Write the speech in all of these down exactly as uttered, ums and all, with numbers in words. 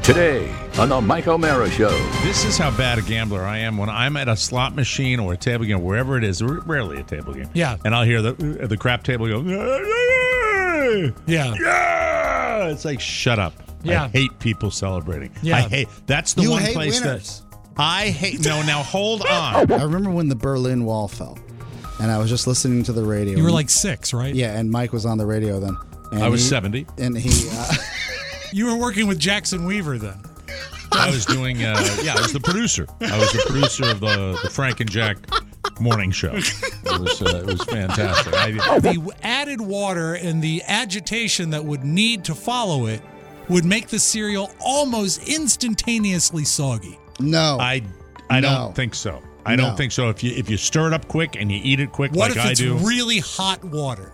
Today on the Mike O'Mara Show. This is how bad a gambler I am when I'm at a slot machine or a table game, wherever it is, rarely a table game. Yeah. And I'll hear the the crap table go, Yeah. yeah. It's like, shut up. Yeah. I hate people celebrating. Yeah. I hate, that's the You one hate place winners. that I hate. No, now hold on. I remember when the Berlin Wall fell, and I was just listening to the radio. You were like six, right? Yeah, and Mike was on the radio then. And I was he- seventy. And he... Uh, You were working with Jackson Weaver then. I was doing, uh, yeah, I was the producer. I was the producer of the, the Frank and Jack morning show. It was, uh, it was fantastic. I, The added water and the agitation that would need to follow it would make the cereal almost instantaneously soggy. no. I, I No. don't think so. I No. don't think so. If you if you stir it up quick and you eat it quick What like if I it's do. really hot water?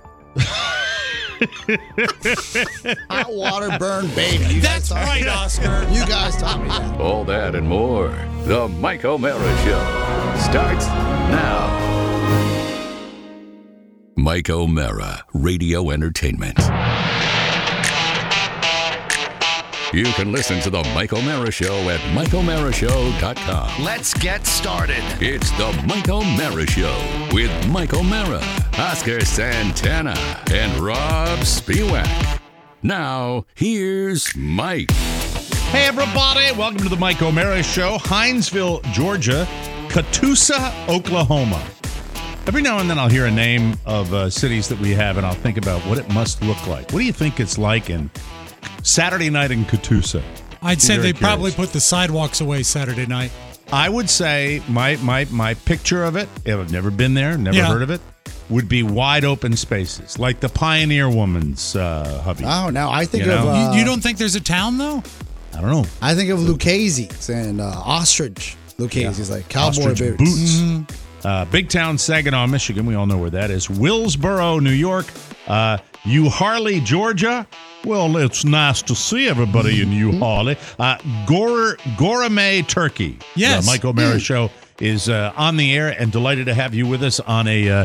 Hot water burn baby. You guys That's taught me right, that. Oscar. You guys taught me that. All that and more. The Mike O'Mara Show starts now. Mike O'Mara, Radio Entertainment. You can listen to the Mike O'Mara Show at mike o'mara show dot com. Let's get started. It's the Mike O'Mara Show with Mike O'Mara, Oscar Santana, and Rob Spiewak. Now, here's Mike. Hey, everybody. Welcome to the Mike O'Mara Show. Hinesville, Georgia. Catoosa, Oklahoma. Every now and then I'll hear a name of uh, cities that we have, and I'll think about what it must look like. What do you think it's like in Saturday night in Catoosa? I'd say Very they probably curious. put the sidewalks away Saturday night. I would say my my my picture of it, if I've never been there, never Yeah. heard of it, would be wide open spaces, like the Pioneer Woman's uh, hubby. Oh, no. I think You of... know? Uh, you, you don't think there's a town, though? I don't know. I think of Lucchese's and uh, Ostrich Lucchese's, like cowboy Ostrich boots. boots. Uh, Big Town, Saginaw, Michigan. We all know where that is. Willsboro, New York. Uh, Uharley, Georgia. Well, it's nice to see everybody in Uharley. Uh, Gor- Gourmet, Turkey. Yes. The Mike O'Mara Show is uh, on the air, and delighted to have you with us on a uh,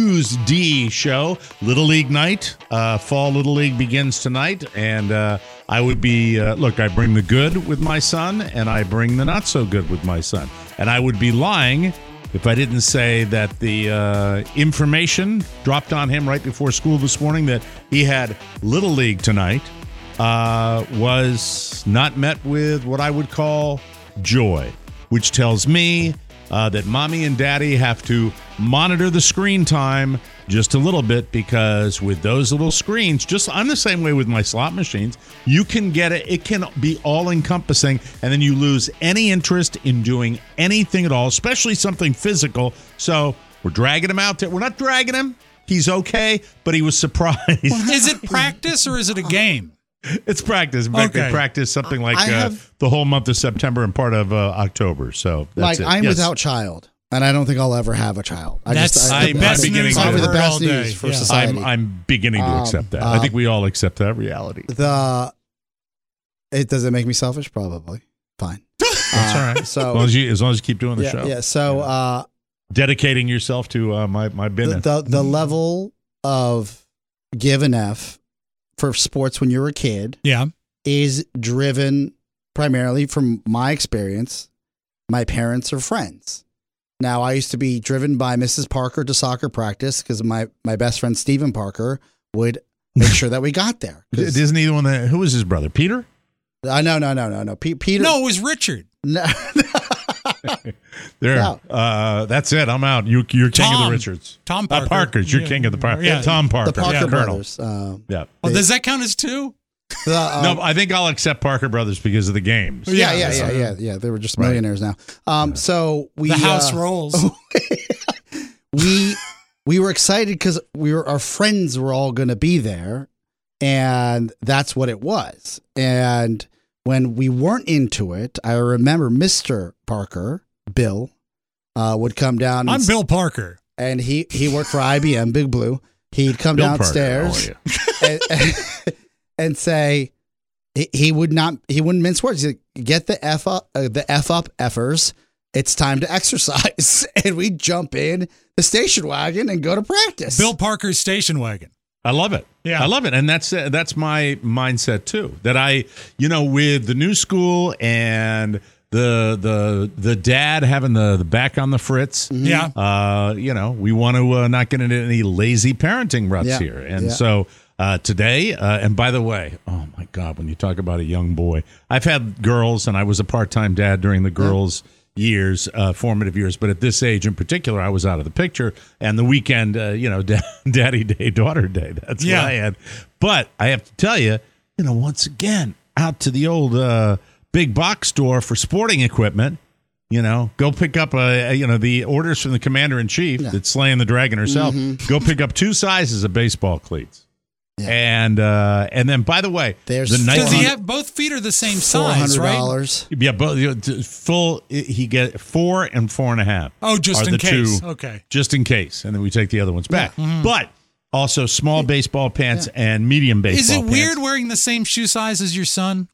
Tuesday show. Little League night. Uh, Fall Little League begins tonight, and uh, I would be, uh, look, I bring the good with my son, and I bring the not so good with my son. And I would be lying if I didn't say that the uh, information dropped on him right before school this morning that he had Little League tonight uh, was not met with what I would call joy, which tells me uh, that mommy and daddy have to monitor the screen time just a little bit, because with those little screens, just I'm the same way with my slot machines, you can get it, it can be all encompassing, and then you lose any interest in doing anything at all, especially something physical. So we're dragging him out there. We're not dragging him. He's okay, but he was surprised. Is it practice or is it a game? It's practice. In fact, Okay. they practice something like I uh, have- the whole month of September and part of uh, October. So that's Like, it. I'm Yes. without child, and I don't think I'll ever have a child. I That's just, the I, I'm- best I'm beginning news to- I've probably the heard best all day. news for Yeah. society. I'm, I'm beginning to Um, accept that. uh, I think we all accept that reality. The it does it make me selfish? Probably. Fine. That's Uh, all right. So as long as you, as long as you keep doing the yeah, show, yeah. So uh, dedicating yourself to uh, my my the, business. the the level of give and F for sports when you're a kid Yeah. is driven primarily from my experience. My parents are friends. Now, I used to be driven by Missus Parker to soccer practice because my, my best friend, Stephen Parker, would make sure that we got there. 'Cause- Isn't he the one that? Who was his brother? Peter? Uh, no, no, no, no, no. Pe- Peter. No, it was Richard. No. There. No. Uh, that's it. I'm out. You, you're king of Tom. the Richards. Tom Uh, Parker. Parker's. You're Yeah. king of the Parker. Yeah. Tom Parker. the Parker yeah, Colonel. brothers. Uh, Yeah. Well, does that count as two? the, uh, no, I think I'll accept Parker Brothers because of the games. yeah, Yeah, yeah, so- yeah, yeah, yeah. They were just Right. millionaires now. Um, so we The house uh, rolls. we we were excited because we were our friends were all going to be there, and that's what it was. And when we weren't into it, I remember Mister Parker, Bill, uh, would come down. And, I'm Bill Parker. and he he worked for I B M, Big Blue. He'd come Bill Parker, downstairs how are you? and, and, and say he, he would not he wouldn't mince words. He'd like, get the f up uh, the f up effers. It's time to exercise, and we jump in the station wagon and go to practice. Bill Parker's station wagon. I love it. Yeah. I love it. And that's uh, that's my mindset too. That I, you know, with the new school and the the the dad having the, the back on the fritz. Yeah. Uh, you know, we want to uh, not get into any lazy parenting ruts Yeah. here. And Yeah. so uh, today, uh, and by the way, oh my God, when you talk about a young boy, I've had girls and I was a part-time dad during the girls' years, uh, formative years. But at this age in particular, I was out of the picture. And the weekend, uh, you know, da- daddy day, daughter day, that's Yeah. what I had. But I have to tell you, you know, once again, out to the old uh, big box store for sporting equipment. You know, go pick up a, a you know the orders from the commander in chief Yeah. that's slaying the dragon herself. Go pick up two sizes of baseball cleats, Yeah. and uh, and then by the way, There's the Does Nike, he have both feet are the same four size, hundred right? dollars. yeah, both you know, t- full. He get four and four and a half. Oh, just are in the case. two, Okay. just in case, and then we take the other ones back. Mm-hmm. But also small baseball pants and medium baseball. Is it pants. weird wearing the same shoe size as your son?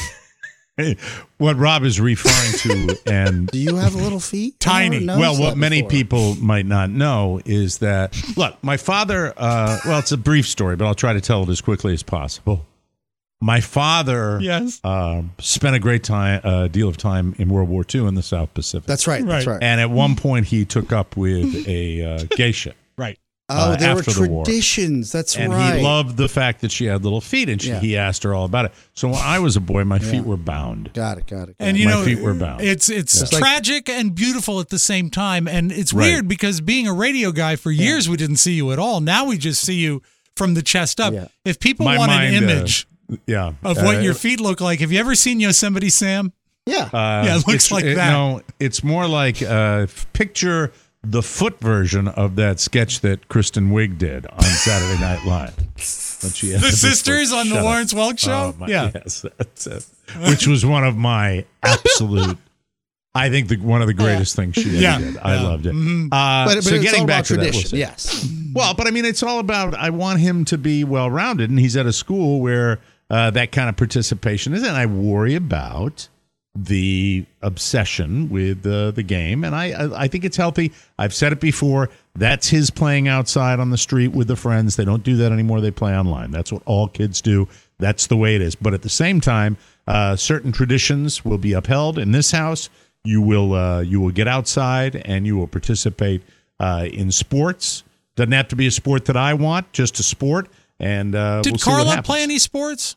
What Rob is referring to, and Do you have little feet? Tiny. I never well, noticed what that many before. people might not know is that, look, my father, uh, well, it's a brief story, but I'll try to tell it as quickly as possible. My father Yes. um, spent a great time, uh, deal of time in World War Two in the South Pacific. That's right. That's Right. right. And at one point, he took up with a uh, geisha. Right. oh, uh, there were after the war. traditions. That's And right. he loved the fact that she had little feet, and she, Yeah. he asked her all about it. So when I was a boy, my feet were bound. Got it. Got it. Got And it. you My know, feet were bound. it's it's It's like- tragic and beautiful at the same time. And it's Right. weird because being a radio guy for years, we didn't see you at all. Now we just see you from the chest up. Yeah. If people My want mind, an uh, image Yeah. of what Uh, your feet look like, have you ever seen Yosemite Sam? yeah. Uh, Yeah, it looks it's- like it- that. No, it's more like uh, f- picture the foot version of that sketch that Kristen Wiig did on Saturday Night Live. When she had The big sisters foot. on the Shut up. Lawrence Welk show? Oh, my- Yeah. yes, that's it. Which was one of my absolute. I think the, one of the greatest things she ever Yeah. did. I Yeah. loved it. Mm-hmm. Uh, but but so it's getting all back about to that, we'll tradition. see. Yes. Well, but I mean, it's all about. I want him to be well rounded, and he's at a school where uh, that kind of participation is, and I worry about the obsession with uh, the game, and I, I I think it's healthy. I've said it before. That's his playing outside on the street with the friends. They don't do that anymore. They play online. That's what all kids do. That's the way it is. But at the same time, uh, certain traditions will be upheld in this house. You will uh, you will get outside and you will participate uh, in sports. Doesn't have to be a sport that I want, just a sport. And uh, Did we'll see what Carla happens. play any sports?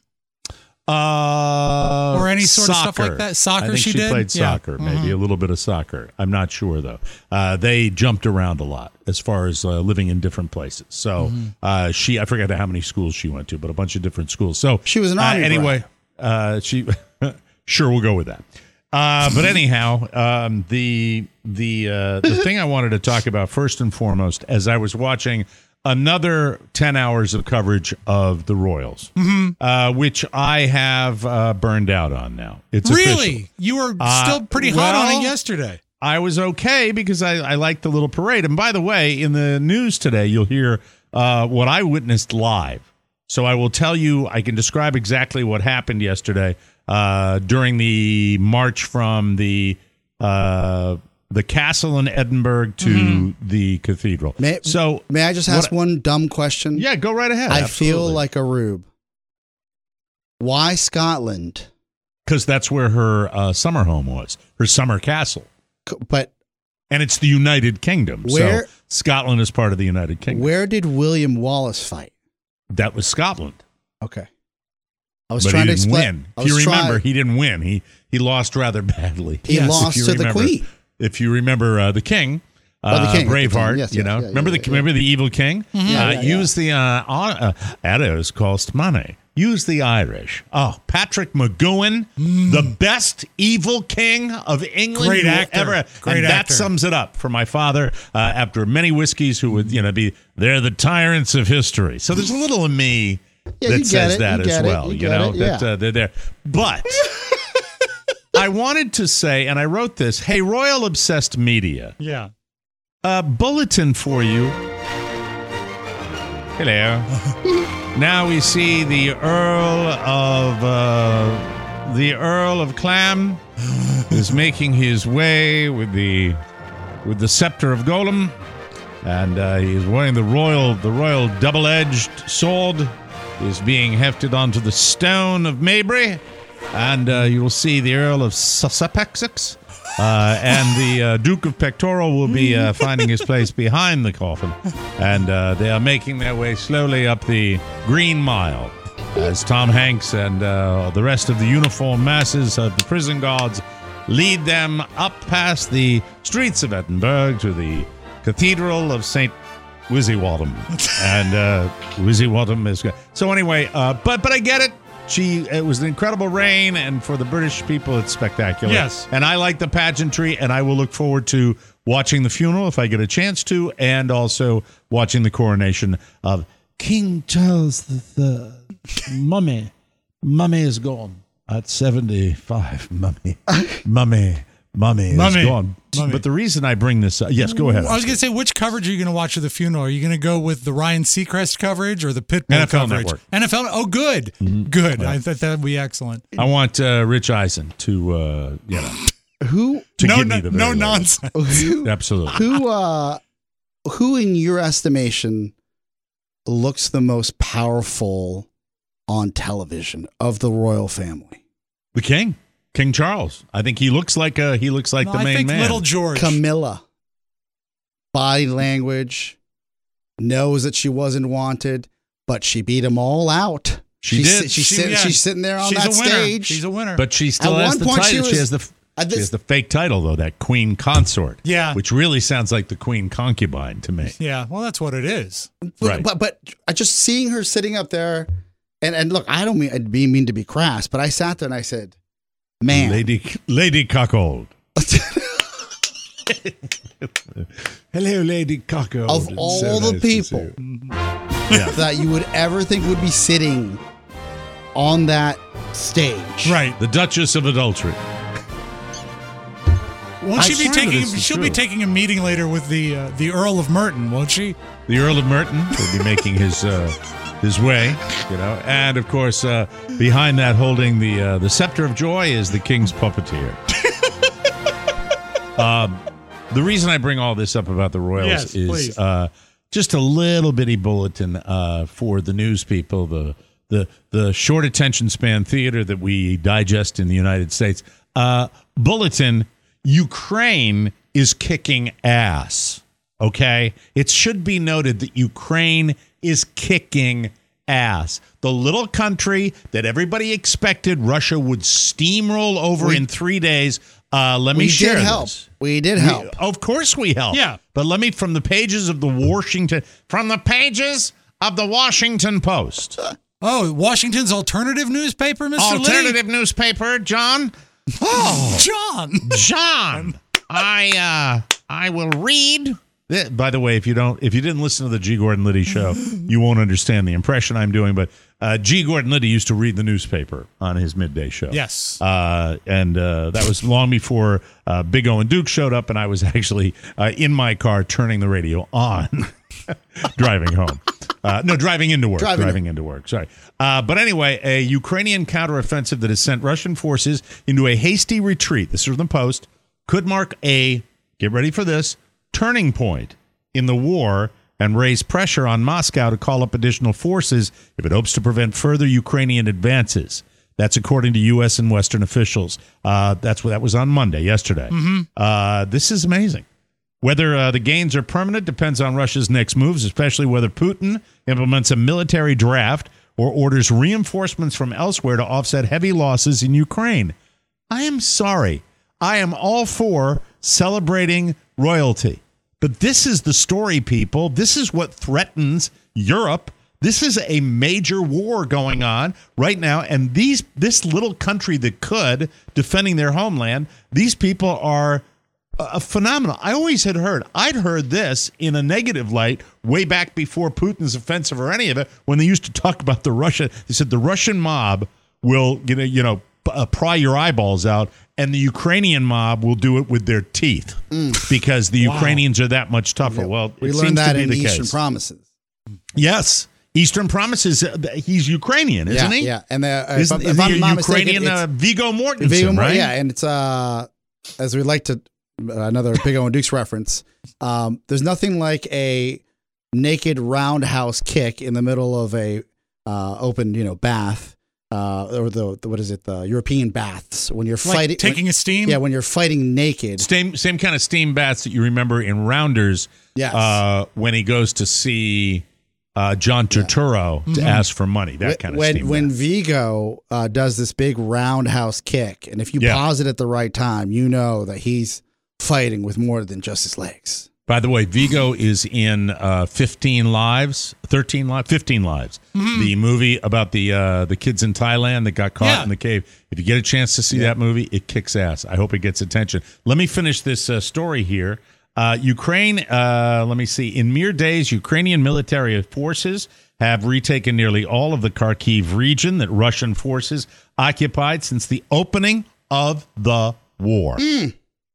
Uh, Or any sort of stuff soccer. like that? Soccer I think she she did? played Yeah. soccer, maybe a little bit of soccer. I'm not sure though. Uh, they jumped around a lot as far as uh, living in different places. So uh, she, I forget how many schools she went to, but a bunch of different schools. So She was an uh, Army anyway. Uh, she sure we'll go with that. Uh, but anyhow, um, the the uh, the thing I wanted to talk about first and foremost, as I was watching another ten hours of coverage of the Royals, uh, which I have uh, burned out on now. It's Really? official. You were Uh, still pretty hot on well, it yesterday. I was okay because I, I liked the little parade. And by the way, in the news today, you'll hear uh, what I witnessed live. So I will tell you, I can describe exactly what happened yesterday uh, during the march from the uh, the castle in Edinburgh to Mm-hmm. the cathedral. May, so may I just ask what- one dumb question? Yeah, go right ahead. I feel like a rube. Why Scotland? because that's where her uh, summer home was, her summer castle. C- But And it's the United Kingdom. Where- so Scotland is part of the United Kingdom. where did William Wallace fight? That was Scotland. Okay. I was But trying he to didn't explain. win. I If you was remember, trying- he didn't win. He he lost rather badly. He Yes. lost If you to the remember- Queen. If you remember uh, the King, uh, Oh, the King at the time. Braveheart, Yes, you yes, know, yeah, remember yeah, the yeah. remember the evil king? Yeah, uh, yeah, yeah. use the uh, uh, Eddowes cost money. Use the Irish. Oh, Patrick McGowan, the best evil king of England Great you will actor. ever. Great and that actor. sums it up for my father. Uh, after many whiskeys, who would you know be they're the tyrants of history. So there's a little of me Yeah, that you get says it, that you as get it, well. you You, get know it, that yeah. uh, they're there, but. I wanted to say, and I wrote this, hey, Royal Obsessed Media, Yeah. a bulletin for you. Hello. Now we see the Earl of uh, the Earl of Clam is making his way with the with the scepter of Golem and uh, he's wearing the royal the royal double-edged sword. Is being hefted onto the stone of Maybury, and uh, you will see the Earl of Sussex uh, and the uh, Duke of Pectoral will be uh, finding his place behind the coffin, and uh, they are making their way slowly up the Green Mile as Tom Hanks and uh, the rest of the uniformed masses of the prison guards lead them up past the streets of Edinburgh to the Cathedral of Saint Wizzywaddam. And uh, Wizzywaddam is good. So anyway, uh, but but I get it. She it was an incredible reign, and for the British people, it's spectacular. Yes. And I like the pageantry, and I will look forward to watching the funeral if I get a chance to, and also watching the coronation of King Charles the Third. Mummy. Mummy is gone at seventy-five. Mummy. Mummy. Mummy is Mummy. gone. Mummy. But the reason I bring this up, yes, go ahead. I was going to say, which coverage are you going to watch of the funeral? Are you going to go with the Ryan Seacrest coverage or the Pitbull N F L coverage? Network. N F L. Oh, good, Mm-hmm. good. I thought that would be excellent. I want uh, Rich Eisen to, uh, you know, Who to no, give no, me the no very nonsense. who Absolutely. who uh who in your estimation looks the most powerful on television of the royal family? The king, King Charles. I think he looks like uh, he looks like No, the I main think man. Little George. Camilla. Body language, knows that she wasn't wanted, but she beat them all out. She she's, did. She's, She- sit- yeah. she's sitting there on She's that a winner. stage. She's a winner. But she still At has one the point title. she She, was- has the at she this- has the fake title though, that queen consort. Yeah. which really sounds like the queen concubine to me. yeah, well, that's what it is. But, Right. but but I just seeing her sitting up there, and and look, I don't mean I mean to be crass, but I sat there and I said, "Man, Lady Lady Cuckold." Hello, Lady Cuckold. of It's all so the nice to see people you. Yeah. that you would ever think would be sitting on that stage, Right. The Duchess of Adultery. Won't she I'm be sorry, but taking? this is She'll true. be taking a meeting later with the uh, the Earl of Merton, won't she? The Earl of Merton will be making his uh, his way, you know, and of course, uh, behind that, holding the uh, the scepter of joy, is the king's puppeteer. um, the reason I bring all this up about the royals Yes, is please. uh, just a little bitty bulletin uh, for the news people, the the the short attention span theater that we digest in the United States. Uh, bulletin: Ukraine is kicking ass. Okay? It should be noted that Ukraine is kicking ass. The little country that everybody expected Russia would steamroll over We- in three days. Uh, let me we share did help. this. We did We- help. of course we help. Yeah. But let me, from the pages of the Washington, from the pages of the Washington Post, Oh, Washington's alternative newspaper, Mister alternative newspaper, John. Oh, Lee? John. John, I uh, I will read. Eh, By the way, if you don't, if you didn't listen to the G. Gordon Liddy show, you won't understand the impression I'm doing. But uh, G. Gordon Liddy used to read the newspaper on his midday show. Yes. uh, and uh, that was long before uh, Big O and Duke showed up, and I was actually uh, in my car turning the radio on, driving home. Uh, no, driving into work. Driving Driving, into work. Sorry. Uh, but anyway, a Ukrainian counteroffensive that has sent Russian forces into a hasty retreat. This is from the Post. Could mark a, get ready for this, turning point in the war and raise pressure on Moscow to call up additional forces if it hopes to prevent further Ukrainian advances. That's according to U S and Western officials. Uh, that's what that was on Monday, yesterday. Uh, this is amazing. Whether uh, the gains are permanent depends on Russia's next moves, especially whether Putin implements a military draft or orders reinforcements from elsewhere to offset heavy losses in Ukraine. I am sorry. I am all for celebrating royalty. But this is the story, people. This is what threatens Europe. This is a major war going on right now. And these this little country that could, defending their homeland, these people are a phenomenal. I always had heard, I'd heard this in a negative light way back before Putin's offensive or any of it, when they used to talk about the Russian, they said the Russian mob will, you know, you know, uh, pry your eyeballs out, and the Ukrainian mob will do it with their teeth because the Wow. Ukrainians are that much tougher. Well, we it learned seems that to be in the Eastern case. Promises. Yes. Eastern Promises, uh, he's Ukrainian, isn't yeah, he? Yeah, and the, uh, Isn't, if, isn't I'm he not Ukrainian mistaken, uh, it's Viggo Mortensen, Viggo Mor- right? Yeah, and it's uh, as we like to another Big O and Dukes reference. Um, there's nothing like a naked roundhouse kick in the middle of a uh, open, you know, bath. Uh, or the, the what is it? The European baths when you're like fighting, taking when, a steam. Yeah, when you're fighting naked. Same same kind of steam baths that you remember in Rounders. Yes. Uh, when he goes to see uh, John Turturro Yeah. to Mm-hmm. ask for money. That kind of when steam when bath. Vigo uh, does this big roundhouse kick, and if you Yeah. pause it at the right time, you know that he's fighting with more than just his legs. By the way, Vigo is in uh, fifteen Lives, thirteen Lives, fifteen Lives. Mm-hmm. The movie about the uh, the kids in Thailand that got caught Yeah. in the cave. If you get a chance to see that movie, it kicks ass. I hope it gets attention. Let me finish this uh, story here. Uh, Ukraine, uh, let me see. In mere days, Ukrainian military forces have retaken nearly all of the Kharkiv region that Russian forces occupied since the opening of the war. Mm.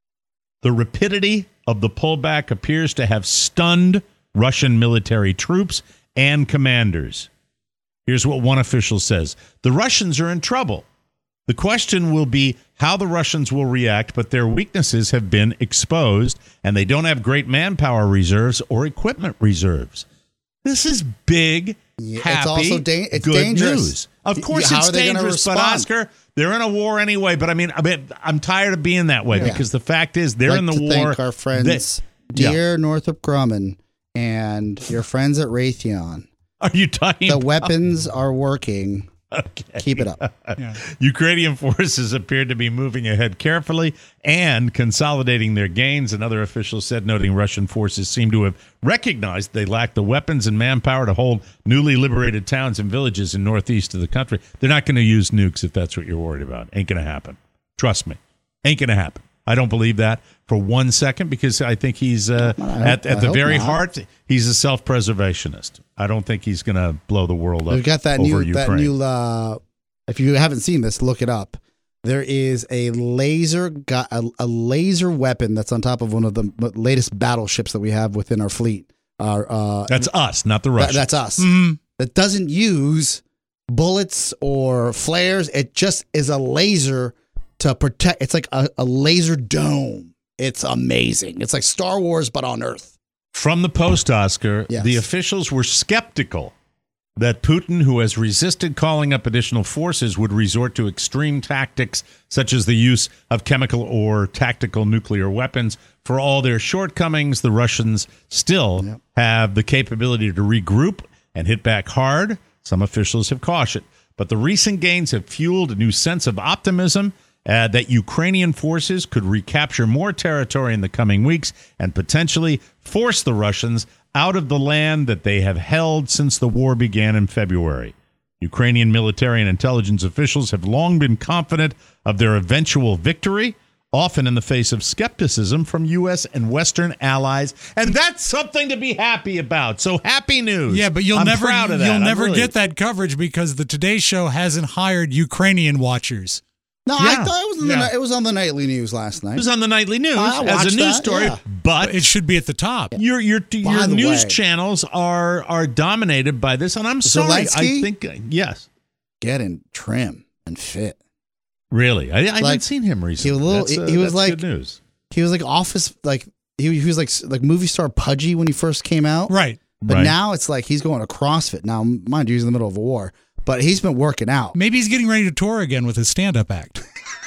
The rapidity of the pullback appears to have stunned Russian military troops and commanders. Here's what one official says. The Russians are in trouble. The question will be how the Russians will react, but their weaknesses have been exposed, and they don't have great manpower reserves or equipment reserves. This is big, Yeah, it's happy, also da- it's good dangerous. news. Of course How it's are they gonna dangerous, but respond? Oscar, they're in a war anyway. But I mean, I mean I'm tired of being that way Yeah. because the fact is they're Like in the to war. thank our friends, They- yeah. dear Northrop Grumman, and your friends at Raytheon. Are you talking The about- weapons are working. Okay. Keep it up. Yeah. Ukrainian forces appeared to be moving ahead carefully and consolidating their gains, another official said, noting Russian forces seem to have recognized they lack the weapons and manpower to hold newly liberated towns and villages in northeast of the country. They're not going to use nukes if that's what you're worried about. Ain't going to happen. Trust me. Ain't going to happen. I don't believe that for one second because I think he's uh, at, at I the hope very not. heart, he's a self-preservationist. I don't think he's going to blow the world up. We've got that over new that Ukraine. new. Uh, if you haven't seen this, look it up. There is a laser gu- a, a laser weapon that's on top of one of the latest battleships that we have within our fleet. Our uh, That's us, not the that- Russians. that's us. Mm-hmm. That doesn't use bullets or flares. It just is a laser to protect. It's like a, a laser dome. It's amazing. It's like Star Wars, but on Earth. From the Post, Oscar, Yes. the officials were skeptical that Putin, who has resisted calling up additional forces, would resort to extreme tactics such as the use of chemical or tactical nuclear weapons. For all their shortcomings, the Russians still Yep. have the capability to regroup and hit back hard. Some officials have cautioned. But the recent gains have fueled a new sense of optimism Uh, that Ukrainian forces could recapture more territory in the coming weeks and potentially force the Russians out of the land that they have held since the war began in February. Ukrainian military and intelligence officials have long been confident of their eventual victory, often in the face of skepticism from U S and Western allies, and that's something to be happy about. So happy news. Yeah, but you'll I'm never proud of that. you'll I'm never really- get that coverage because the Today Show hasn't hired Ukrainian watchers. No, Yeah. I thought it was in the, Yeah. ni- it was on the nightly news last night. It was on the nightly news I as a watched news that, story, yeah. but It should be at the top. Your your your the news way- channels are are dominated by this, and I'm sorry. I Zelensky? think yes, Getting trim and fit. really. I, I haven't Like, seen him recently. he was a little- That's, uh, he was that's like- good news. He was like office like he, he was like like movie star Pudgy when he first came out. Right. But Right. now it's like he's going to CrossFit. Now, mind you, he's in the middle of a war, but he's been working out. Maybe he's getting ready to tour again with his stand-up act.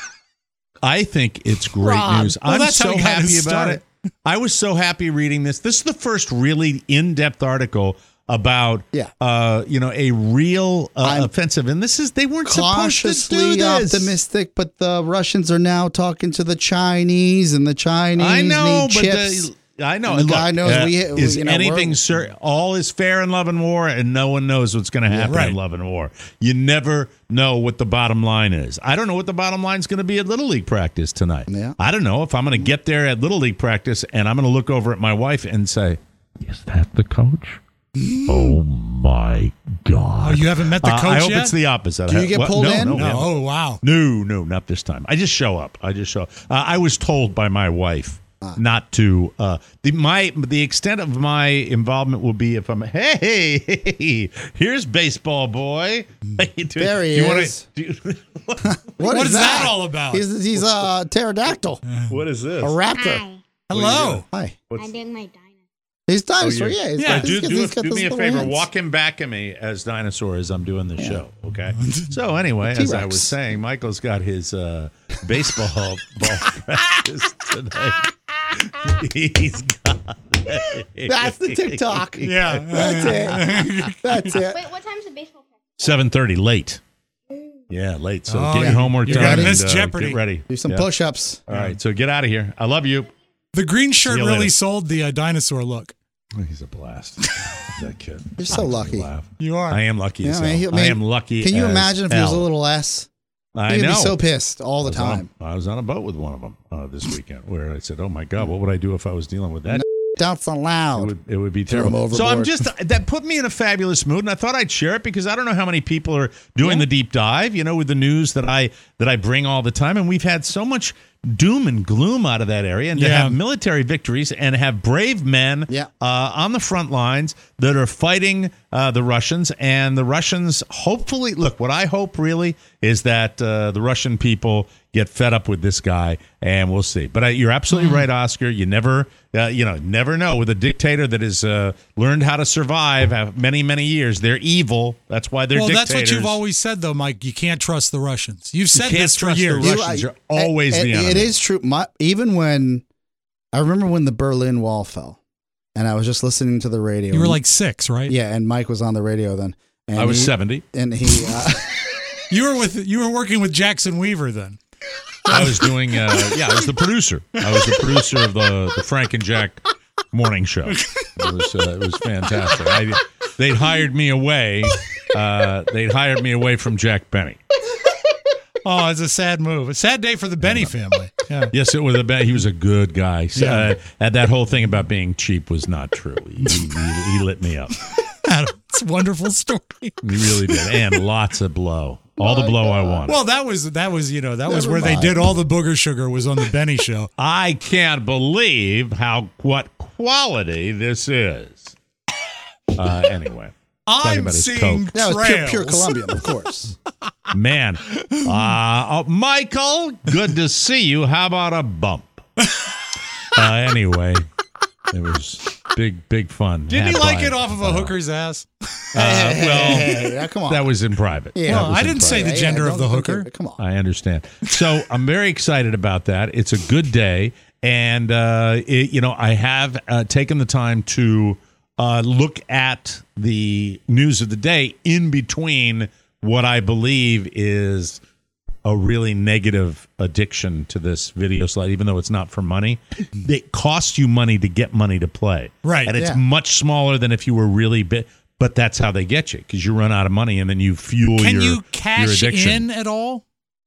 I think it's great Rob. news. Well, I'm that's how so he got happy his about start. it. I was so happy reading this. This is the first really in-depth article about Yeah. uh you know a real uh, I'm offensive, and this is they weren't supposed to do Cautiously this. optimistic, but the Russians are now talking to the Chinese, and the Chinese I know, need but chips. the, I know. And the Look, guy knows uh, we- is you know, anything we're- cer- all is fair in love and war, and no one knows what's going to happen right. in love and war. You never know what the bottom line is. I don't know what the bottom line is going to be at Little League practice tonight. Yeah. I don't know if I'm going to get there at Little League practice and I'm going to look over at my wife and say, "Is that the coach?" Oh my God! Oh, you haven't met the Uh, coach I hope yet? it's the opposite. Do I- you get what? pulled no, in? No, we No. haven't. Oh, wow. No, no, not this time. I just show up. I just show up. Uh, I was told by my wife uh. not to uh, the my the extent of my involvement will be if I'm hey, hey here's baseball boy. There he you is. Wanna, do, what, what is, is that? that all about? He's he's a pterodactyl. What is this? A raptor. Hi. Hello. Hi. What's, I'm doing my dinosaur. He's dinosaur. Oh, yeah. He's yeah. got, do he's got, do, he's got do me a little favor. hands. Walk him back at me as dinosaur as I'm doing the Yeah. show. Okay. So anyway, as I was saying, Michael's got his uh, baseball ball practice tonight. He's got it. That's the TikTok. Yeah. That's it. That's it. Wait, what time's the baseball practice? seven thirty, late. Yeah, late. So Oh, get your homework you're done. gonna miss and, uh, Jeopardy. Get ready. Do some Yeah. push-ups. All right, so get out of here. I love you. The green shirt you really later. sold the uh, dinosaur look. Oh, he's a blast. That kid. You're so lucky. Laugh. You are. I am lucky Yeah, as I mean, hell. he- I I mean, am lucky. Can you as imagine if he was a hell. little less? I He'd know. be so pissed all the I was on a- time. I was on a boat with one of them uh, this weekend where I said, "Oh my God, what would I do if I was dealing with that?" That's It allowed. would, it would be Throw 'em terrible. So I'm overboard. just that put me in a fabulous mood, and I thought I'd share it because I don't know how many people are doing the deep dive. You know, with the news that I that I bring all the time, and we've had so much doom and gloom out of that area, and to Yeah. have military victories and have brave men Yeah. uh, on the front lines that are fighting uh, the Russians, and the Russians hopefully look. What I hope really is that uh, the Russian people get fed up with this guy, and we'll see. But uh, you're absolutely right, Oscar. You never, uh, you know, never know with a dictator that has uh, learned how to survive have many, many years. They're evil. That's why they're well, dictators. that's what you've always said, though, Mike. You can't trust the Russians. You've said can't this for trust the years. Russians. You're always it, the it- enemy. It is true. My, even when I remember when the Berlin Wall fell, and I was just listening to the radio. You were and- like six, right? yeah, and Mike was on the radio then. And I was he, seventy. and he. Uh, You were with you were working with Jackson Weaver then. I was doing, uh, yeah, I was the producer. I was the producer of the, the Frank and Jack morning show. It was, uh, it was fantastic. I, they'd hired me away. Uh, they'd hired me away from Jack Benny. Oh, it's a sad move. A sad day for the Benny family. Yeah. Yes, it was a bad. He was a good guy. So, Yeah. uh, and that whole thing about being cheap was not true. He, he, he lit me up. It's a wonderful story. He really did, and lots of blow. All the blow I wanted. Well, that was that was you know that was Never where mind. they did all the booger sugar was on the Benny show. I can't believe how what quality this is. Uh, anyway, I'm about his seeing Coke. that was pure, pure trails. Colombian, of course. man, uh, oh, Michael, good to see you. How about a bump? Uh, anyway, it was big, big fun. Didn't Had he like by- it off of a hooker's ass? Uh, well, Hey, yeah, come on. that was in private. Yeah. That Well, was I in didn't say private. the gender Yeah, of the don't- don't hooker. give it- Come on. I understand. So I'm very excited about that. It's a good day, and uh, it, you know I have uh, taken the time to uh, look at the news of the day in between what I believe is a really negative addiction to this video slide, even though it's not for money. It costs you money to get money to play, Right, And it's yeah. much smaller than if you were really big. But that's how they get you because you run out of money and then you fuel Can your, you your cash addiction. in at all?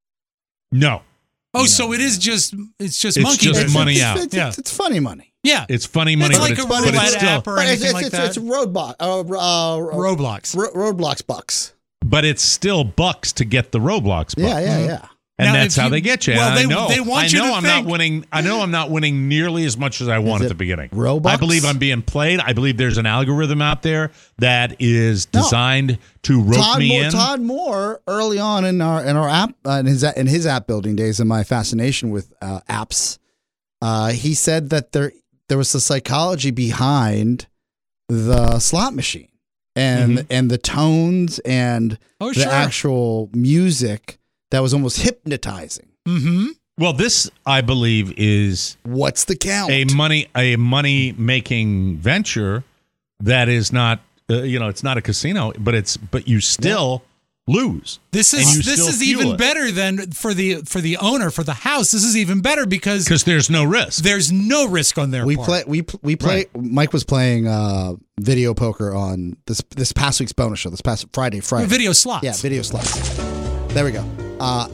No. Oh, so it is just it's just It's monkey just business. money it's, out. It's, Yeah. it's, it's funny money. Yeah, It's funny money, It's but like it's, a but roulette it's still, app or But anything it's, like it's, that. it's roadblock, uh, uh, Roblox. ro- roadblocks bucks. but it's still bucks to get the Roblox. Bucks. Yeah, yeah, yeah. and Now, that's if how you- they get you. well, And they- I know, they want I you know to I'm think- not winning. I know I'm not winning nearly as much as I want Is at it the beginning. Robux? I believe I'm being played. I believe there's an algorithm out there that is designed to rope Todd me Moore, in. Todd Moore, early on in our in our app uh, in his in his app building days, and my fascination with uh, apps, uh, he said that there there was the psychology behind the slot machine and Mm-hmm. and the tones and Oh, the sure. actual music that was almost hypnotizing. Mm-hmm. Well, this I believe is What's the count? a money a money making venture that is not uh, you know it's not a casino, but it's but you still lose. This And is you this still is fuel even it. better than for the for the owner for the house. This is even better because Because there's no risk. there's no risk on their we part. play we pl- we play Mike was playing uh, video poker on this this past week's bonus show, this past Friday Friday. video slots. Yeah, video slots. There we go. Uh,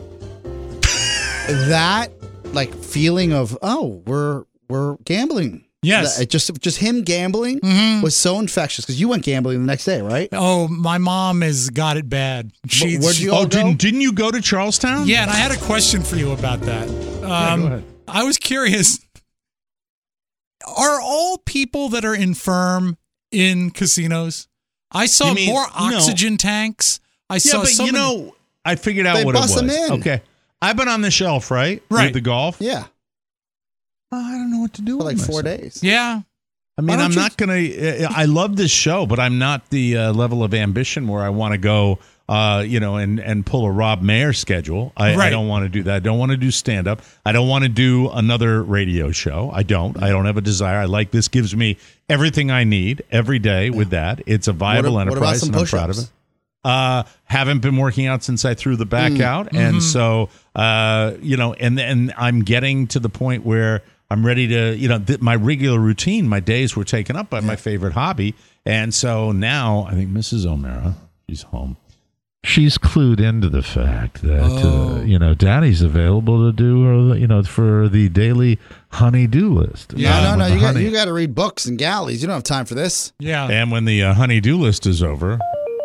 that like feeling of oh we're we're gambling. Yes. That- it just just him gambling Mhm. was so infectious because you went gambling the next day, right? Oh, my mom has got it bad. She, where'd she- you all Oh, go? didn't didn't you go to Charlestown? yeah, and I had a question for you about that. Um, go ahead. I was curious. are all people that are infirm in casinos? I saw You mean- more no. oxygen tanks. I Yeah, saw but so you many- know, I figured out They what it bust was. them in. Okay. I've been on the shelf, right? Right. With the golf. Yeah, I don't know what to do for with like four myself. days. yeah. I mean, Why I'm don't you- not going to. I love this show, but I'm not the uh, level of ambition where I want to go, uh, you know, and, and pull a Rob Mayer schedule. I, I Right. don't want to do that. I don't want to do stand up. I don't want to do another radio show. I don't. I don't have a desire. I like this. Gives me everything I need every day with that. It's a viable What, what about enterprise, some and I'm proud of push-ups? it. Uh, haven't been working out since I threw the back Mm. out, and Mm-hmm. so uh, you know, and and I'm getting to the point where I'm ready to, you know, th- my regular routine, my days were taken up by my favorite hobby, and so now I think Missus O'Mara, she's home. She's clued into the fact that Oh. uh, you know, Daddy's available to do, uh, you know, for the daily honey-do list. Yeah. no, no, with no. the You got honey. you got to read books and galleys. You don't have time for this. Yeah. And when the uh, honey-do list is over.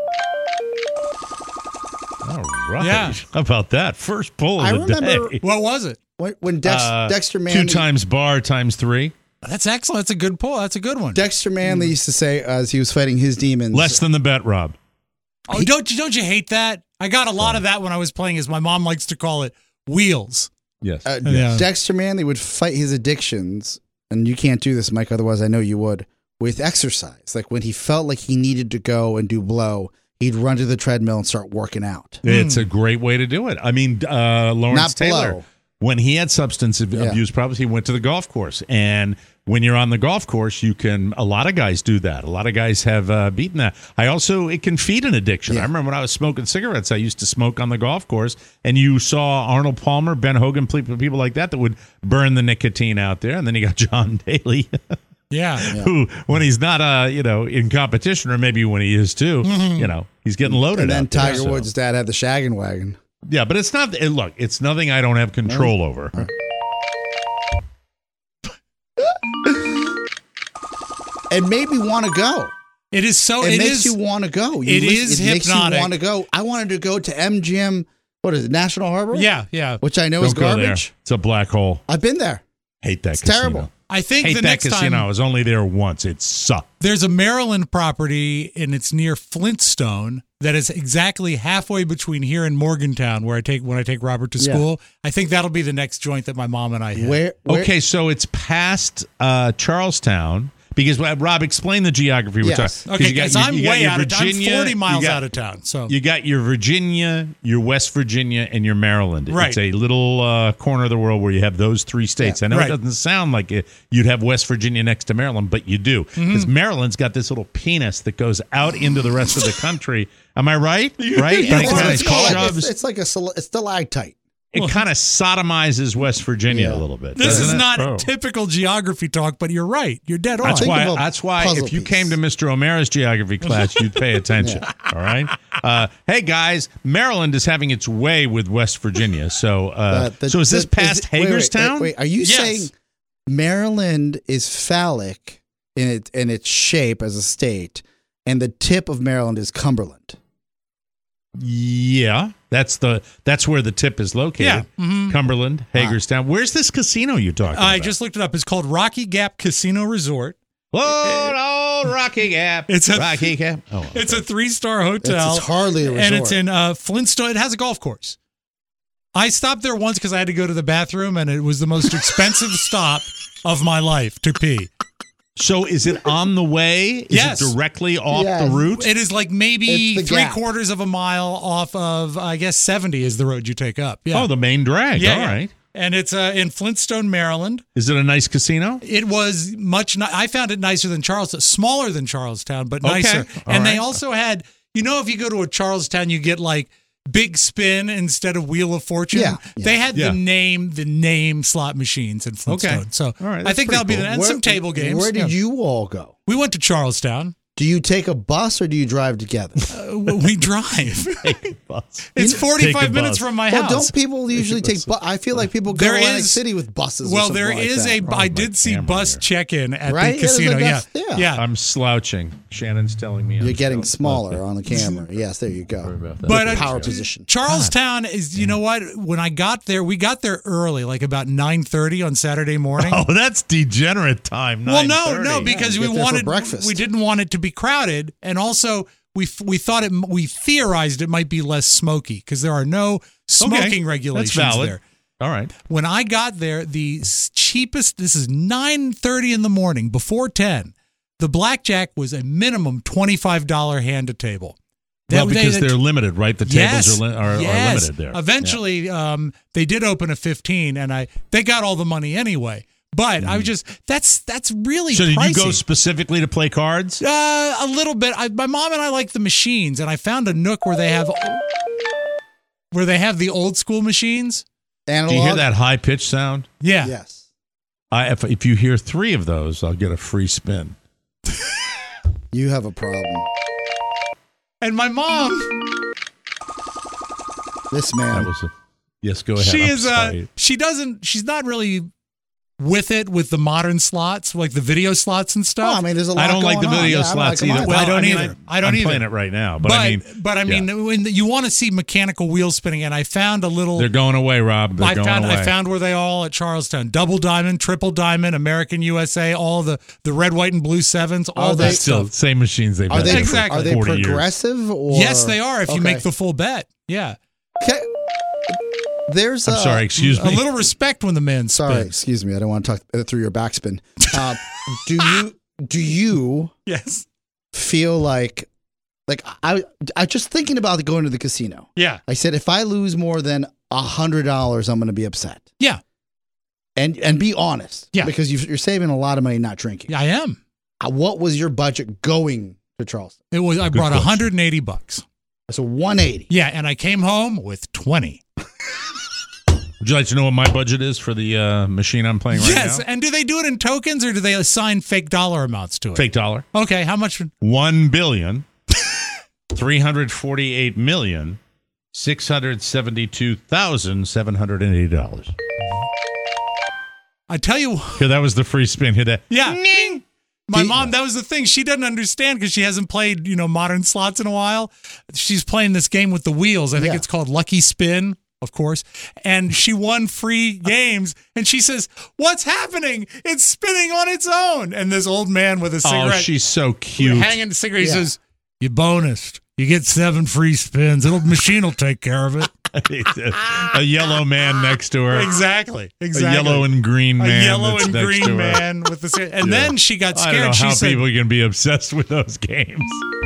All right. Yeah. How about that? First pull of I the remember- day. What was it? When, when Dex, Uh, Dexter Two Manley, times bar times three. That's excellent. That's a good pull. That's a good one. Dexter Manley used to say as he was fighting his demons. Less than the bet, Rob. Oh, don't you don't you hate that? I got a lot of that when I was playing, as my mom likes to call it, wheels. Yes. uh, Yeah. Dexter Manley would fight his addictions, and you can't do this, Mike. Otherwise, I know you would. With exercise, like when he felt like he needed to go and do blow, he'd run to the treadmill and start working out. It's a great way to do it. I mean, uh, Lawrence Not Taylor, blow. when he had substance ab- Yeah. abuse problems, he went to the golf course. And when you're on the golf course, you can, a lot of guys do that. A lot of guys have uh, beaten that. I also, it can feed an addiction. Yeah. I remember when I was smoking cigarettes, I used to smoke on the golf course, and you saw Arnold Palmer, Ben Hogan, people people like that that would burn the nicotine out there. And then you got John Daly. Yeah. Who, when he's not, uh, you know, in competition, or maybe when he is too, you know, he's getting loaded. And then out there, Tiger so. Woods' dad had the shaggin' wagon. Yeah, but it's not. It, look, it's nothing I don't have control over. It made me want to go. It is so. It, It makes is. you want to go. You it is it makes you hypnotic. want to go. I wanted to go to M G M. What is it? National Harbor? Yeah. Yeah. Which I know Don't is go there. garbage. It's a black hole. I've been there. Hate that. It's casino. terrible. I think Hate the that next casino. time I was only there once. It sucked. there's a Maryland property and it's near Flintstone that is exactly halfway between here and Morgantown, where I take when I take Robert to Yeah. school. I think that'll be the next joint that my mom and I hit. Where, where? Okay, so it's past uh, Charlestown. Because uh, Rob, explain the geography. We're Yes. talking- Okay, you got- because you- I'm you got way your out of town. I'm Virginia, forty miles you got- out of town. So You got your Virginia, your West Virginia, and your Maryland. Right. It's a little uh, corner of the world where you have those three states. I know Right. it doesn't sound like it, you'd have West Virginia next to Maryland, but you do. Mm-hmm. Because Maryland's got this little penis that goes out into the rest of the country. Am I right? Right? You're And it Well, kinda right. it's, called like, shoves- it's, it's like a stal- it's stalactite. it kind of sodomizes West Virginia Yeah. a little bit. this doesn't is it? not Oh. typical geography talk, but you're right. You're dead on. That's Think why. of a That's why. puzzle If you piece. came to Mister O'Mara's geography class, you'd pay attention. All right. Uh, hey guys, Maryland is having its way with West Virginia. So, uh, Uh, the- so is this the- past it- wait, wait, Hagerstown? Wait, wait, are you Yes. saying Maryland is phallic in it in its shape as a state, and the tip of Maryland is Cumberland? Yeah, that's the that's where the tip is located. Yeah. Mhm. Cumberland, Hagerstown. Where's this casino you're talking I about? just looked it up. It's called Rocky Gap Casino Resort. Lord, old Rocky Gap. It's a- Rocky Gap. Oh, It's a three-star hotel. It's hardly a resort. And it's in uh, Flintstone. It has a golf course. I stopped there once because I had to go to the bathroom, and it was the most expensive stop of my life to pee. so is it on the way? Is Yes. it directly off Yes. the route? It is like maybe It's the three gap. quarters of a mile off of, I guess, seventy is the road you take up. Yeah. Oh, the main drag. yeah, All yeah. right. And it's uh, in Flintstone, Maryland. Is it a nice casino? It was much. Ni- I found it nicer than Charlestown, smaller than Charlestown, but Okay. nicer. All and they right. also had, you know, if you go to a Charlestown, you get like Big Spin instead of Wheel of Fortune. Yeah. Yeah. They had Yeah. the name, the name slot machines in Flintstone. Okay. So All right, I that's think that'll be pretty the cool. and Where- some table games. Where did Yeah. you all go? We went to Charlestown. Do you take a bus or do you drive together? Uh, we drive. Bus. It's Take forty-five a minutes bus. from my Well, house. don't people usually take bus? I feel like people go There to Atlantic is- City with buses. or Well, something there like is that. a. Wrong I with did my see camera bus here. check-in at Right? the Yeah, there's a casino. Yeah, bus- yeah. yeah. I'm slouching. Shannon's telling me I'm You're getting slouching. smaller on the camera. Yes, there you Sorry go. about that. But uh, Power position. Charlestown is. You know what? When I got there, we got there early, like about nine thirty on Saturday morning. Oh, that's degenerate time. well, no, nine thirty. no, because you we get there for wanted breakfast. we didn't want it to be crowded, and also we f- we thought it we theorized it might be less smoky because there are no smoking Okay, regulations that's valid. there. All right. When I got there, the s- cheapest, this is nine thirty in the morning, before ten, the blackjack was a minimum twenty-five dollars hand to table. Well, That- because they- they, are limited, right? The yes, tables are, li- are, yes. are limited there. Eventually, um, they did open a fifteen, and I they got all the money anyway. But I was just, that's that's really Mm. So did pricey. you go specifically to play cards? Uh, a little bit. I, my mom and I like the machines, and I found a nook where they have where they have the old school machines. Analog? Do you hear that high pitched sound? Yeah. Yes. I, if, if you hear three of those, I'll get a free spin. You have a problem. And my mom, This That man. was a, yes, go ahead. she I'm is uh sorry. she doesn't she's not really with it with the modern slots, like the video slots and Oh, stuff. I mean, there's a lot I don't like the going on. video Yeah, I don't slots like 'em either. Well, I don't I mean, either. I don't I'm either. playing it right now, but, but I mean, but I mean, yeah. when you want to see mechanical wheel spinning, and I found a little. they're going away, Rob. They're I going found away. I found where they all at Charlestown. Double diamond, triple diamond, American U S A, all the the red, white, and blue sevens, all Are that they- That's still stuff. same machines they've Are had they, for Exactly. are they forty years. progressive? Or? Yes, they are. If you Okay. make the full bet, yeah. Okay. There's I'm uh, sorry, excuse A me. little respect when the man Sorry, spins. excuse me. I don't want to talk through your backspin. Uh, do you do you Yes. feel like like I I just thinking about going to the casino. Yeah. I said if I lose more than a hundred dollars, I'm going to be upset. Yeah. And and be honest. Yeah. Because you you're saving a lot of money not drinking. Yeah, I am. Uh, What was your budget going to Charleston? It was. I brought question. one hundred eighty bucks. So one eighty. Yeah, and I came home with twenty. Would you like to know what my budget is for the uh, machine I'm playing right Yes, now? and do they do it in tokens or do they assign fake dollar amounts to it? Fake dollar. Okay, how much? One billion three hundred forty-eight million six hundred seventy-two thousand seven hundred and eighty dollars. I tell you, Here, that was the free spin. Here, that. yeah. My Do- mom, that was the thing. She doesn't understand because she hasn't played, you know, modern slots in a while. She's playing this game with the wheels. I think Yeah. it's called Lucky Spin, of course. And she won free games. And she says, "What's happening? It's spinning on its own." And this old man with a Oh, cigarette, she's so cute. hanging the cigarette, he Yeah. says, "You bonused. You get seven free spins. It'll machine will take care of it." A yellow man next to her. Exactly. A Exactly. yellow and green A man. yellow that's and next to green her. man with the cigarette. And Yeah. then she got I don't know scared. She how said, people can be obsessed with those games.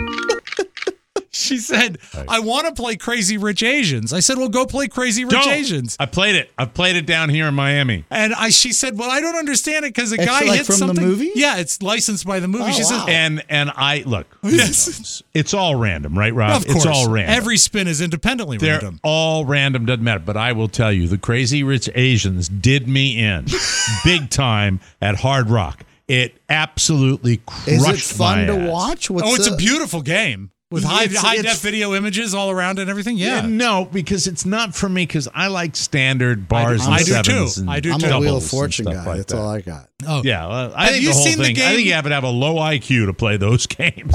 She said, "I want to play Crazy Rich Asians." I said, "Well, go play Crazy Rich Don't. Asians." I played it. I've played it down here in Miami. And I, she said, "Well, I don't understand it because a It's guy like hit from the something." movie? Yeah, it's licensed by the movie. Oh, she wow. says, And and I look. who Yes. knows? It's all random, right, Rob? "Of course, It's all random. every spin is independently They're random." all random, doesn't matter. But I will tell you, the Crazy Rich Asians did me in big time at Hard Rock. It absolutely crushed Is it fun my to ass. watch? What's Oh, it's the- a beautiful game with high It's- high it's- def video images all around and everything. Yeah, Yeah, no, because it's not for me. Because I like standard bars I and do too. sevens. And I do I'm too. a doubles Wheel of and Fortune stuff guy. like That's that. all I got. Oh, Yeah, well, I Have think you the whole seen the thing. I game? think you have to have a low I Q to play those games.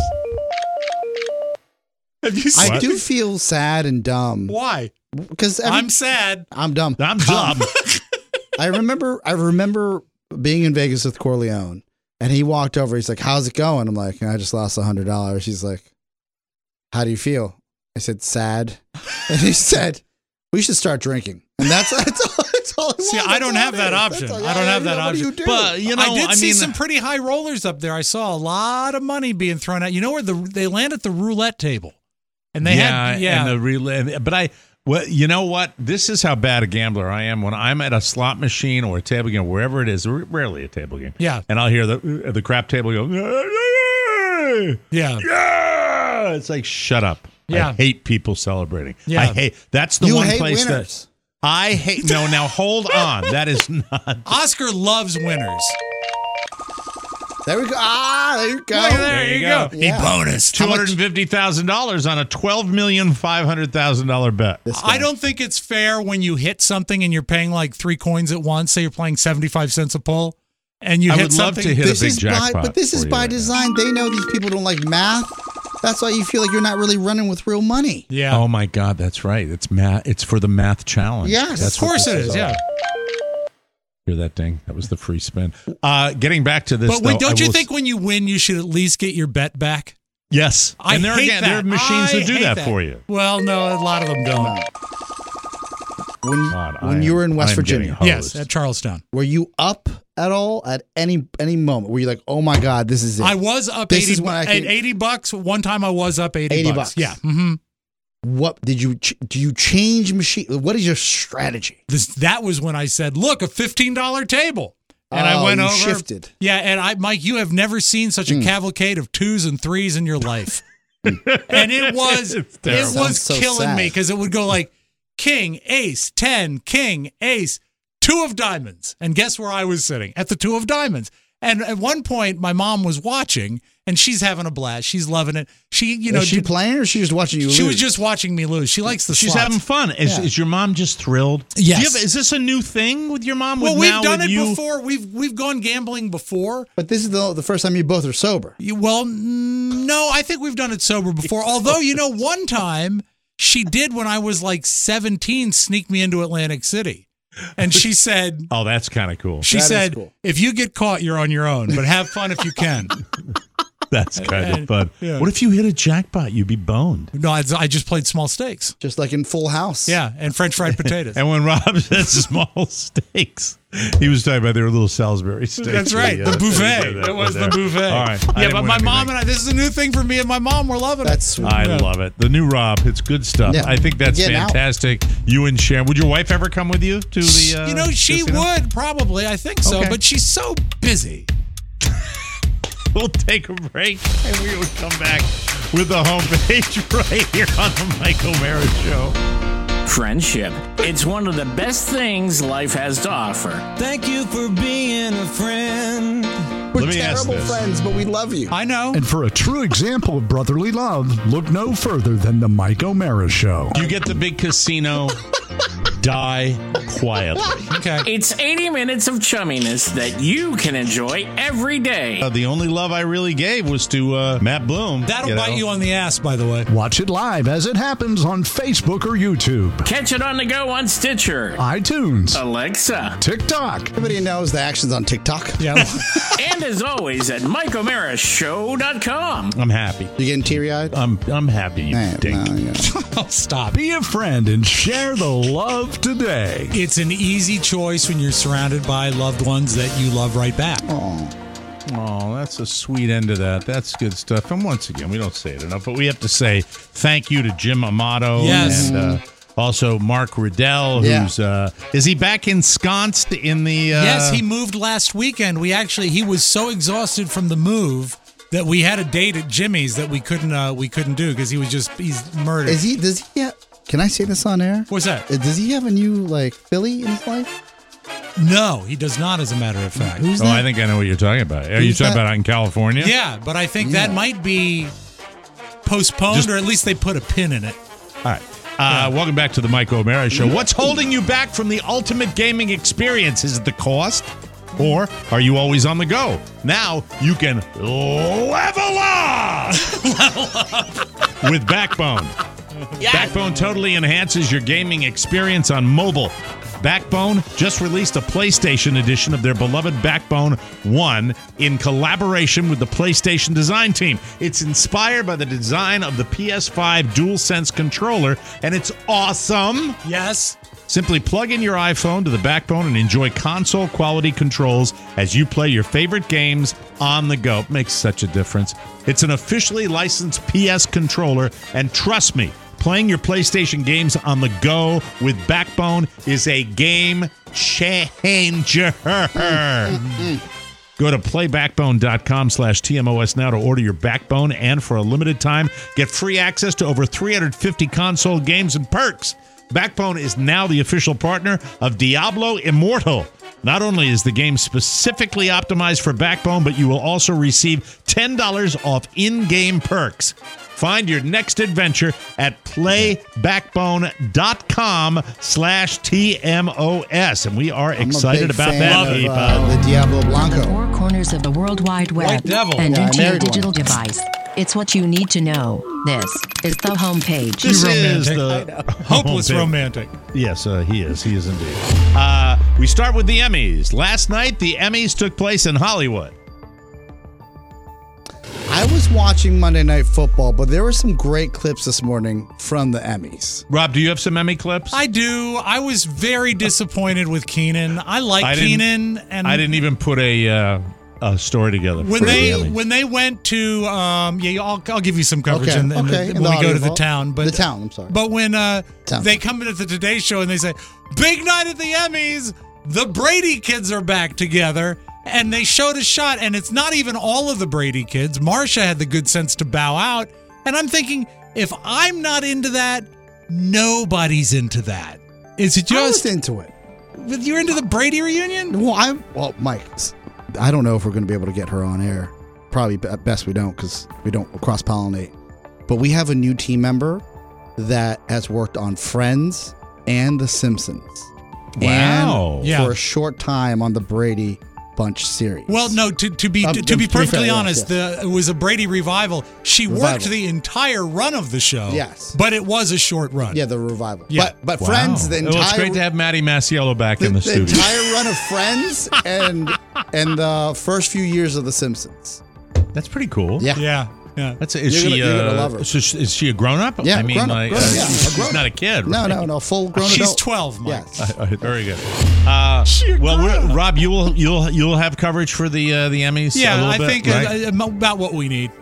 have you seen? I do feel sad and dumb Why? because I'm sad. I'm dumb. I'm dumb. I remember I remember being in Vegas with Corleone, and he walked over. He's like, "How's it going?" I'm like, "I just lost a hundred dollars." He's like, "How do you feel?" I said, "Sad," and he said, "We should start drinking." And that's that's all. That's all See, want. I That's don't all have it that is. option. That's all- I don't have you that know, what do option. you do? But you know, I did see mean, some pretty high rollers up there. I saw a lot of money being thrown out. You know where the they land at the roulette table, and they yeah, had yeah. and the relay. But I, well, you know what? This is how bad a gambler I am. When I'm at a slot machine or a table game, wherever it is, r- rarely a table game. Yeah. and I'll hear the the crap table go. Yeah, yeah. yeah. It's like shut up. Yeah. I hate people celebrating. Yeah. I hate. That's the You one hate place winners. that I hate. No, now hold on. That is not. Oscar loves winners. There we go. Ah, there you go. Look at there, you you go. go. Yeah. A bonus. Two hundred fifty thousand dollars on a twelve million five hundred thousand dollars bet. This guy. I don't think it's fair when you hit something and you're paying like three coins at once. Say you're playing seventy-five cents a pull, and you I hit would love something. to hit This a big is by, jackpot. but this is for you by right now. design. They know these people don't like math. That's why you feel like you're not really running with real money. Yeah. Oh my God, that's right. It's math. It's for the math challenge. Yes. that's of course what it this is. all Yeah. Hear that ding? That was the free spin. Uh, getting back to this, But wait, though, don't I you will think when you win, you should at least get your bet back? Yes, I and there hate again, that. there are machines I that do hate that, that for you. Well, no, a lot of them don't. When God, I when am- you were in West I am Virginia, getting Yes, hosed. at Charlestown. were you up at all at any any moment? Were you like, oh my God, this is it? I was up This eighty is when I at can- eighty bucks. One time I was up eighty, eighty bucks. bucks. Yeah. Mm-hmm. What did you ch- do? You change machine? What is your strategy? This that was when I said, "Look, a fifteen dollar table." And I Oh, went you over. shifted. Yeah, and I, Mike, you have never seen such a cavalcade of twos and threes in your life, and it was It's it terrible. was Sounds so killing me sad. because it would go like king, ace, ten, king, ace, two of diamonds, and guess where I was sitting at the two of diamonds. And at one point, my mom was watching, and she's having a blast. She's loving it. She, you know, Is she did- playing or is she just watching you she lose? was just watching me lose. She likes the She's slots. having fun. Is, Yeah. is your mom just thrilled? Yes. Do you have- is this a new thing with your mom? Well, with we've now done with it you? before. We've we've gone gambling before. But this is the the first time you both are sober. You, well, mm, no, I think we've done it sober before. Although, you know, one time she did when I was like seventeen sneak me into Atlantic City. And she said, Oh, that's kind of cool. she That is said, cool. if you get caught, you're on your own, but have fun if you can. That's kind of fun. Yeah. What if you hit a jackpot? You'd be boned. No, I, I just played small stakes. Just like in Full House. Yeah, and French fried potatoes. And when Rob said small steaks, he was talking about their little Salisbury steaks. That's right, Yeah, the that's- buffet. that It was the there. buffet. All right. I Yeah, didn't but win my mom anything. and I, this is a new thing for me and my mom. We're loving That's it. sweet. I Yeah. love it. The new Rob, it's good stuff. Yeah. I think that's Getting out. fantastic. You and Sharon. Would your wife ever come with you to the? Uh, You know, she casino? would probably. I think so, Okay. but she's so busy. We'll take a break and we will come back with the homepage right here on the Mike O'Mara Show. Friendship. It's one of the best things life has to offer. Thank you for being a friend. We're Let me ask terrible this. friends, but we love you. I know. And for a true example of brotherly love, look no further than the Mike O'Mara Show. You get the big casino, die quietly. Okay. It's eighty minutes of chumminess that you can enjoy every day. Uh, the only love I really gave was to uh, Matt Bloom. That'll you bite know? you on the ass, by the way. Watch it live as it happens on Facebook or YouTube, Catch it on the go on Stitcher, iTunes, Alexa, TikTok. Everybody knows the actions on TikTok. Yeah. and as always at Mike O'Mara Show dot com. I'm happy. You getting teary eyed? I'm I'm happy. You Nah, dink. no, yeah. Oh, stop. Be a friend and share the love today. It's an easy choice when you're surrounded by loved ones that you love right back. Oh, that's a sweet end to that. That's good stuff. And once again, we don't say it enough, but we have to say thank you to Jim Amato Yes. and uh, also Mark Riddell, Yeah. who's uh, is he back ensconced in the? Uh, Yes, he moved last weekend. We actually he was so exhausted from the move that we had a date at Jimmy's that we couldn't uh, we couldn't do because he was just he's murdered. Is he? Does he? Have, can I say this on air? What's that? Uh, Does he have a new like Philly in his life? No, he does not. As a matter of fact. Oh, Who's that? I think I know what you're talking about. Are you Who's talking that? about out in California? Yeah, but I think that Yeah. might be postponed, Just- or at least they put a pin in it. All right. Uh, welcome back to the Mike O'Mara Show. What's holding you back from the ultimate gaming experience? Is it the cost? Or are you always on the go? Now you can level up, with Backbone. Backbone totally enhances your gaming experience on mobile. Backbone just released a PlayStation edition of their beloved Backbone one in collaboration with the PlayStation design team. It's inspired by the design of the P S five DualSense controller, and it's awesome. Yes. Simply plug in your iPhone to the Backbone and enjoy console-quality controls as you play your favorite games on the go. It makes such a difference. It's an officially licensed P S controller, and trust me, playing your PlayStation games on the go with Backbone is a game changer. Go to playbackbone.com slash TMOS now to order your Backbone, and for a limited time, get free access to over three hundred fifty console games and perks. Backbone is now the official partner of Diablo Immortal. Not only is the game specifically optimized for Backbone, but you will also receive ten dollars off in-game perks. Find your next adventure at playbackbone.com slash TMOS. And we are excited about that. Of, uh, the Diablo Blanco. Four corners of the World Wide Web White Devil. and Yeah, I into your married one. digital device. It's what you need to know. This is the homepage. This is romantic. the Hopeless homepage. romantic. Yes, uh, he is. He is indeed. Uh, we start with the Emmys. Last night, the Emmys took place in Hollywood. I was watching Monday Night Football, but there were some great clips this morning from the Emmys. Rob, do you have some Emmy clips? I do. I was very disappointed with Keenan. I like I didn't- Keenan, and I didn't even put a, uh, a story together. when for they the Emmys. when they went to um yeah I'll, I'll give you some coverage Okay, in, in okay, the, in when the we go to the audio town but The town, I'm sorry. but when uh Town. they come into the Today Show and they say big night at the Emmys, the Brady kids are back together, and they showed a shot, and it's not even all of the Brady kids. Marsha had the good sense to bow out, and I'm thinking, if I'm not into that, nobody's into that. Is it I was just into it. you're into the Brady reunion? Well, I'm well, Mike. I don't know if we're going to be able to get her on air. Probably at best we don't because we don't cross pollinate. But we have a new team member that has worked on Friends and The Simpsons. Wow. And Yeah. for a short time on the Brady Bunch series. Well, no. To, to be Um, to, to be be fair, perfectly yes, honest, yes. the it was a Brady revival. She worked Revival. the entire run of the show. Yes. but it was a short run. Yeah, the revival. Yeah. But but Wow. Friends, the entire well, it's great to have Matty Masiello back the, in the, the studio. entire run of Friends and and the first few years of The Simpsons. That's pretty cool. Yeah. yeah, yeah. That's is You're she gonna- you're uh, gonna love her. so sh- is she a grown up? Yeah, I mean, grown-up, like grown-up, uh, yeah, she's, a grown-up. she's not a kid. No, right? no, no, full grown She's adult. twelve, Mike. Yes. Uh, very good. Uh, well, we're, Rob, you will you'll you'll have coverage for the uh, the Emmys. a Yeah, little I bit, think right? uh, about what we need.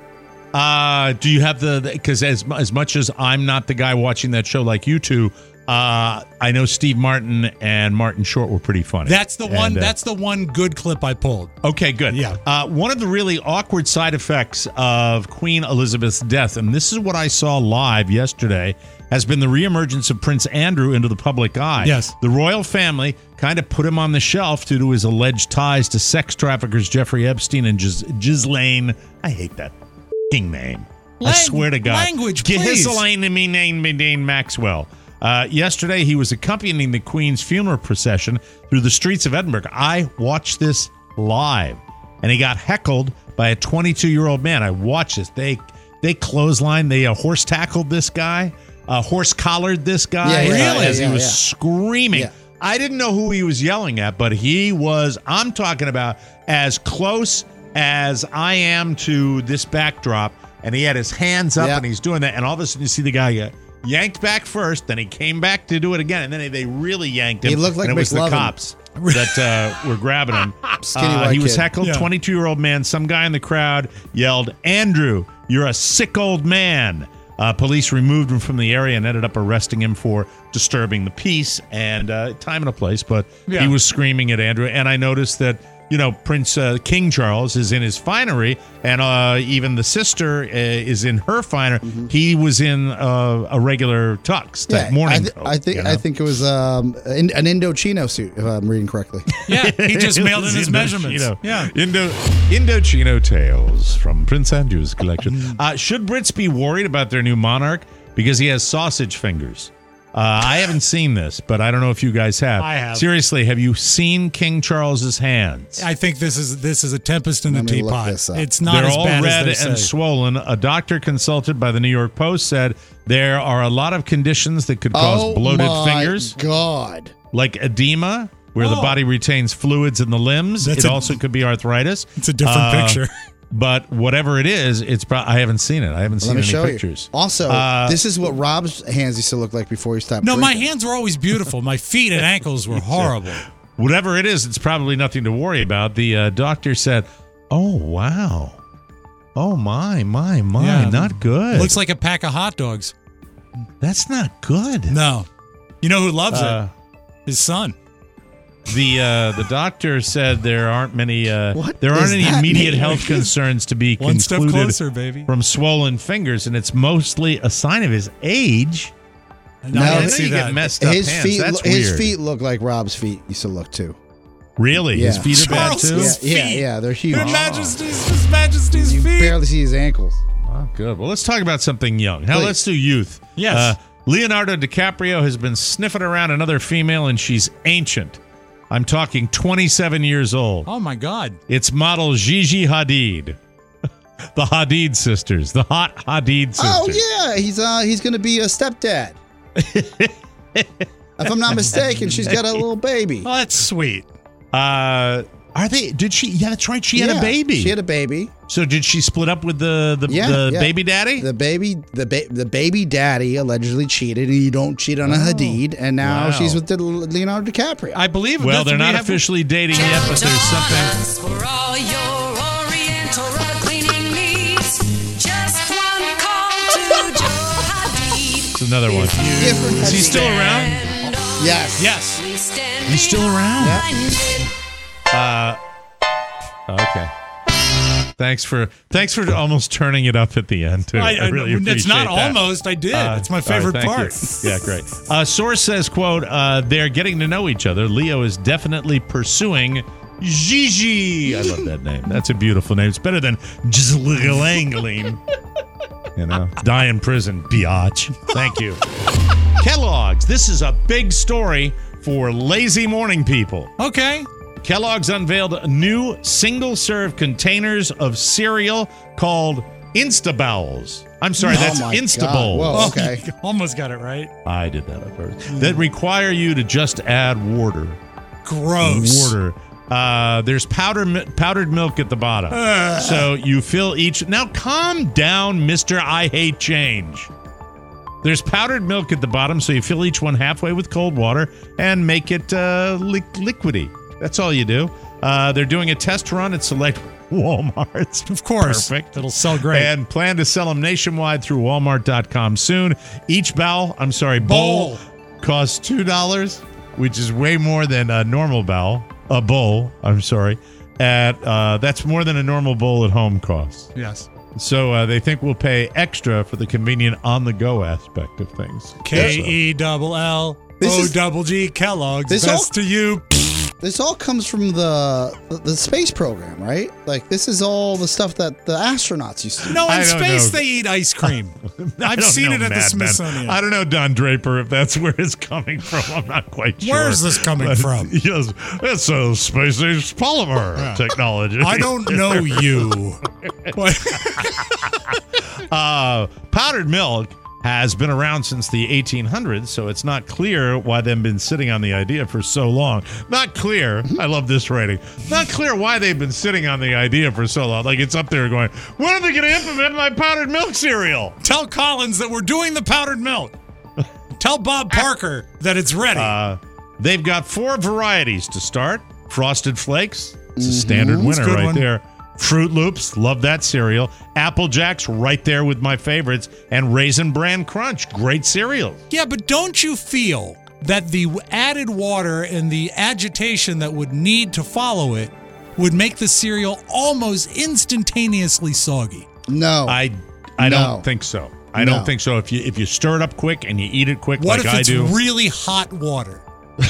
Uh, do you have the because as as much as I'm not the guy watching that show like you two, uh, I know Steve Martin and Martin Short were pretty funny. That's the one. And, uh, that's the one good clip I pulled. Okay, good. Yeah. Uh, one of the really awkward side effects of Queen Elizabeth's death, and this is what I saw live yesterday, has been the reemergence of Prince Andrew into the public eye. Yes. The royal family kind of put him on the shelf due to his alleged ties to sex traffickers Jeffrey Epstein and Gis- Ghislaine. I hate that f***ing name. I Lang- swear to God. language, please. Ghislaine me name me name Maxwell. Uh, yesterday, he was accompanying the Queen's funeral procession through the streets of Edinburgh. I watched this live, and he got heckled by a twenty-two-year-old man. I watched this. They they clotheslined, they uh, horse tackled this guy, uh, horse collared this guy Yeah, yeah, uh, yeah, as yeah, he was yeah. screaming. Yeah. I didn't know who he was yelling at, but he was, I'm talking about as close as I am to this backdrop, and he had his hands up Yeah. and he's doing that, and all of a sudden you see the guy get yanked back first, then he came back to do it again, and then they really yanked him. He looked like and it was the McLovin. cops that uh, were grabbing him. Skinny Uh, white he was kid. heckled. Yeah. twenty-two-year-old man. Some guy in the crowd yelled, "Andrew, you're a sick old man." Uh, police removed him from the area and ended up arresting him for disturbing the peace and uh, time and a place. But Yeah. he was screaming at Andrew, and I noticed that. You know, Prince uh, King Charles is in his finery, and uh, even the sister uh, is in her finery. He was in uh, a regular tux, that Yeah, morning. I, th- coat, I think you know? I think it was um, an, an Indochino suit, if I'm reading correctly. Yeah, he just It mailed in was his Indochino. measurements. Yeah. Indo Indochino tales from Prince Andrew's collection. Mm. Uh, should Brits be worried about their new monarch because he has sausage fingers? Uh, I haven't seen this, but I don't know if you guys have. I have. Seriously, have you seen King Charles's hands? I think this is this is a tempest in a Let me look teapot. this up. It's not They're as all bad red as they and say. swollen. A doctor consulted by the New York Post said there are a lot of conditions that could cause oh bloated my fingers, God. like edema, where the Oh. body retains fluids in the limbs. That's it a- also could be arthritis. It's a different Uh, picture. But whatever it is, it's. Pro- I haven't seen it. I haven't Let seen me any show pictures. you. Also, Uh, this is what Rob's hands used to look like before he stopped No, my drinking. hands were always beautiful. My feet and ankles were horrible. Whatever it is, it's probably nothing to worry about. The uh, doctor said, "Oh wow, oh my, my, my, Yeah. not good. Looks like a pack of hot dogs. That's not good." No. You know who loves Uh, it? His son. The uh, the doctor said there aren't many uh, What there aren't does any that immediate mean? health concerns to be One step concluded closer, baby. from swollen fingers, and it's mostly a sign of his age. No, No, I I didn't know see you that. get messed up His hands. feet, That's his weird. feet look like Rob's feet used to look too. Really? Yeah. His feet are bad too? Charles's Yeah, yeah, feet. yeah, they're huge. Her Majesty's, His Majesty's You feet. barely see his ankles. Oh, good. Well, let's talk about something young. Hell, Please. let's do youth. Yes. Uh, Leonardo DiCaprio has been sniffing around another female, and she's ancient. I'm talking twenty-seven years old. Oh my God. It's model Gigi Hadid. The Hadid sisters. The hot Hadid sisters. Oh yeah, he's uh he's gonna be a stepdad. If I'm not mistaken, she's got a little baby. Oh, that's sweet. Uh, are they? Did she? Yeah, that's right. She had a Yeah, baby. She had a baby. So did she split up with the the, Yeah, the yeah. baby daddy? The baby, the ba- the baby daddy allegedly cheated, and you don't cheat on a Hadid, and now Wow. she's with the Leonardo DiCaprio. I believe. well, that they're we not have- officially dating yet, but there's something. For all your Oriental rug cleaning needs, just one call to Joe Hadid. It's another one. Different Is he still Hadid. around? Yes. Yes. He's still around. Yeah. Uh, okay. Thanks for thanks for almost turning it up at the end too. I, I, I, really appreciate it's not that. almost. I did. Uh, it's my all right, favorite thank part. you. Yeah, great. Uh, source says, "quote uh, They're getting to know each other. Leo is definitely pursuing Gigi. I love that name. That's a beautiful name. It's better than Gislangling. You know, die in prison, biatch. Thank you. Kellogg's. This is a big story for lazy morning people. Okay. Kellogg's unveiled new single-serve containers of cereal called Instabowls. I'm sorry, Oh that's my God. Instabowl. Whoa, okay. Oh, almost got it right. I did that at first. That require you to just add water. Gross. Water. Uh, there's powder mi- powdered milk at the bottom. So you fill each. Now calm down, Mister I Hate Change. There's powdered milk at the bottom, so you fill each one halfway with cold water and make it uh, li- liquidy. That's all you do. Uh, they're doing a test run at select Walmarts. Of course. Perfect. It'll sell great. And plan to sell them nationwide through Walmart dot com soon. Each bowl, I'm sorry, bowl, Bowl. costs two dollars, which is way more than a normal bowl. A bowl, I'm sorry. At uh, that's more than a normal bowl at home costs. Yes. So uh, they think we'll pay extra for the convenient on-the-go aspect of things. K E double L This O is- double G Kellogg's. this Best all- to you. This all comes from the, the the space program, right? Like this is all the stuff that the astronauts used to do. No, in I don't space know. they eat ice cream. I I've don't seen know, it at the Mad Men. Smithsonian. I don't know, Don Draper, if that's where it's coming from. I'm not quite sure. Where is this coming But, from? Yes, it's a space-age polymer Yeah. technology. I don't know you. What? uh, powdered milk has been around since the eighteen hundreds, so it's not clear why they've been sitting on the idea for so long. Not clear. I love this rating. Not clear why they've been sitting on the idea for so long. Like it's up there going, when are they going to implement my powdered milk cereal? Tell Collins that we're doing the powdered milk. Tell Bob Parker that it's ready. Uh, they've got four varieties to start. Frosted Flakes, it's a standard That's a winner good right one. there. Fruit Loops, love that cereal. Apple Jacks, right there with my favorites. And Raisin Bran Crunch, great cereal. Yeah, but don't you feel that the added water and the agitation that would need to follow it would make the cereal almost instantaneously soggy? No. I I No. don't think so. I No. don't think so. If you if you stir it up quick and you eat it quick What like if I it's do. really hot water?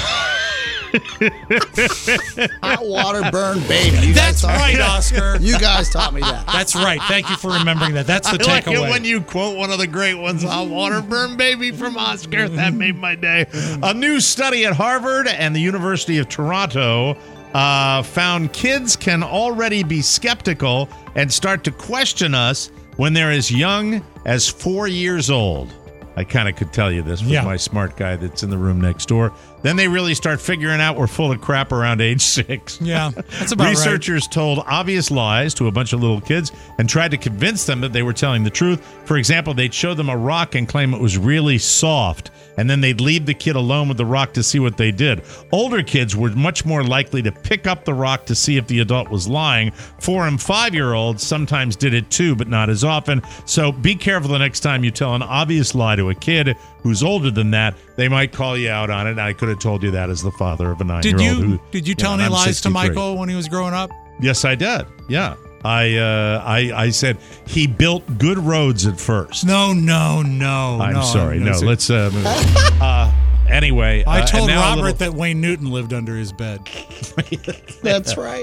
Hot water burn baby. You That's guys taught- right, Oscar. You guys taught me that. That's right. Thank you for remembering that. That's the I like it takeaway. when you quote one of the great ones, Hot Water Burn Baby from Oscar. That made my day. A new study at Harvard and the University of Toronto uh, found kids can already be skeptical and start to question us when they're as young as four years old. I kind of could tell you this with Yeah. my smart guy that's in the room next door. Then they really start figuring out we're full of crap around age six. Yeah, that's about right. Researchers told obvious lies to a bunch of little kids and tried to convince them that they were telling the truth. For example, they'd show them a rock and claim it was really soft, and then they'd leave the kid alone with the rock to see what they did. Older kids were much more likely to pick up the rock to see if the adult was lying. Four and five-year-olds sometimes did it too, but not as often. So be careful the next time you tell an obvious lie to a kid who's older than that. They might call you out on it. I could have told you that as the father of a nine-year-old. Did you who, did you tell know, any and I'm lies to sixty-three. Michael when he was growing up? Yes, I did. Yeah. I uh, I I said he built good roads at first. No, no, no. I'm no, sorry. no, No, sir. let's uh, move on. uh anyway, I uh, told and now a Robert little- that Wayne Newton lived under his bed. That's right.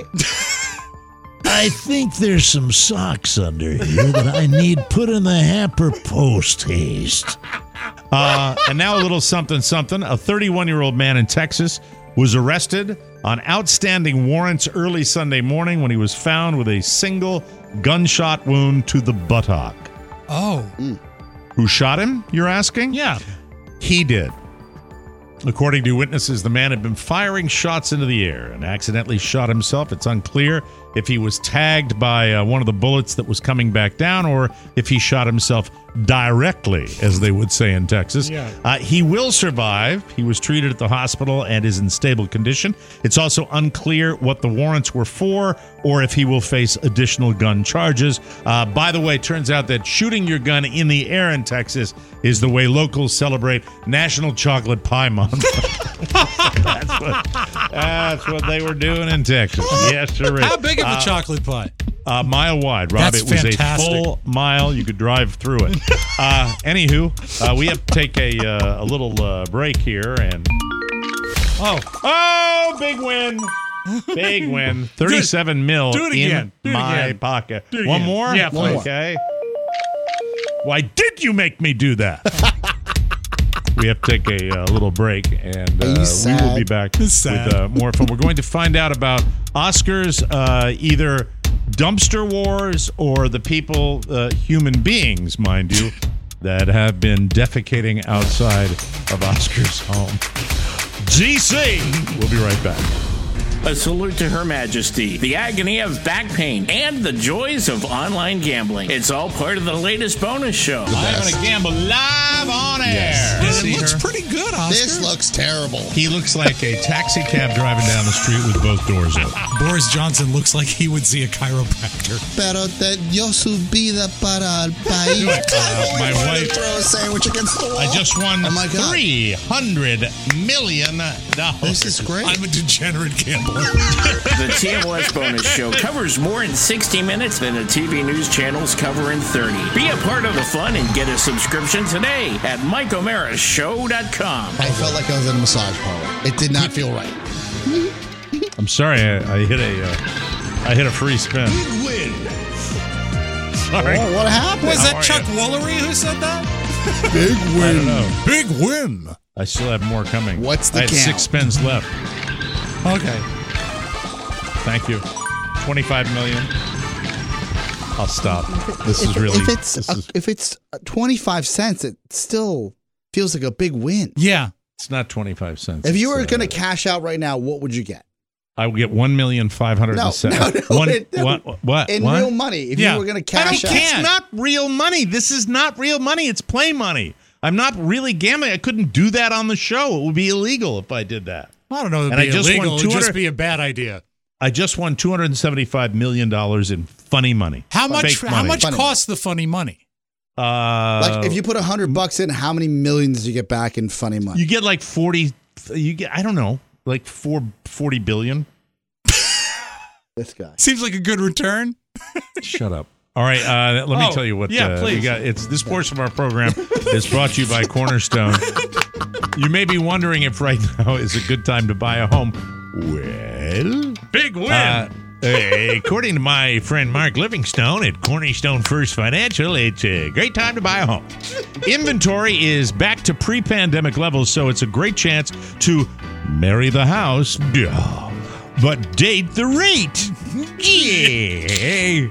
I think there's some socks under here that I need put in the hamper post haste. Uh, and now a little something something. A thirty-one-year-old man in Texas was arrested on outstanding warrants early Sunday morning when he was found with a single gunshot wound to the buttock. Oh. Who shot him, you're asking? Yeah. He did. According to witnesses, the man had been firing shots into the air and accidentally shot himself. It's unclear if he was tagged by uh, one of the bullets that was coming back down or if he shot himself directly, as they would say in Texas. Yeah. Uh, he will survive. He was treated at the hospital and is in stable condition. It's also unclear what the warrants were for or if he will face additional gun charges. Uh, by the way, turns out that shooting your gun in the air in Texas is the way locals celebrate National Chocolate Pie Month. that's, what, that's what they were doing in Texas. Yes, sir. How big of a Uh, chocolate pie? A mile wide, Rob. That's it was fantastic. a full mile. You could drive through it. Uh, anywho, uh, we have to take a uh, a little uh, break here, and Oh, oh, big win, big win, thirty-seven mil Do it in again. Do it my again. pocket. Do it One again. more, Yeah, please. okay. Why did you make me do that? We have to take a uh, little break, and Are you uh, we will sad? be back It's sad. with uh, more fun. We're going to find out about Oscars, uh, either dumpster wars or the people, uh, human beings, mind you, that have been defecating outside of Oscar's home. G C! We'll be right back. A salute to Her Majesty, the agony of back pain, and the joys of online gambling. It's all part of the latest bonus show. I'm going to gamble live on air. it See looks her? pretty good, Oscar. This looks terrible. He looks like a taxi cab driving down the street with both doors open. Boris Johnson looks like he would see a chiropractor. Pero te dio su vida para el país. Uh, my wife- Throw a sandwich against the wall. I just won Oh my God. three hundred million dollars. This is great. I'm a degenerate gambler. The T M L S bonus show covers more in sixty minutes than the T V news channels cover in thirty. Be a part of the fun and get a subscription today at Mike O'Mara Show dot com. I felt like I was in a massage parlor. It did not feel right. I'm sorry, I, I hit a, uh, I hit a free spin. Win. Sorry. Oh, what happened? Was How that are Chuck you? Woolery who said that? Big I don't know. Big win. I still have more coming. What's the I have count? six spins left. Okay. Thank you. twenty-five million. I'll stop. This is really. If it's this uh, is, if it's twenty-five cents, it still feels like a big win. Yeah. it's not twenty-five cents. If you were It's, going uh, to cash out right now, what would you get? I would get one million five hundred No, and seven. no, no, One, it- what? What? In what? real money, if Yeah. you were going to I don't cash out, care. It's not real money. This is not real money. It's play money. I'm not really gambling. I couldn't do that on the show. It would be illegal if I did that. I don't know. It'd And I be just won illegal. It would just 200 be a bad idea. I just won two hundred seventy-five million dollars in funny money. How much? Fake How money. much Funny. costs the funny money? Uh, like if you put a hundred bucks in, how many millions do you get back in funny money? you get like forty. You get I don't know, like four forty billion. This guy. Seems like a good return. Shut up. All right, uh, let me Oh, tell you what. yeah, uh, we please. got. It's this portion of our program is brought to you by Cornerstone. You may be wondering if right now is a good time to buy a home. Well, Big win. Uh, uh, according to my friend Mark Livingstone at Cornerstone First Financial, it's a great time to buy a home. Inventory is back to pre-pandemic levels, so it's a great chance to marry the house, yeah, but date the rate. Yeah.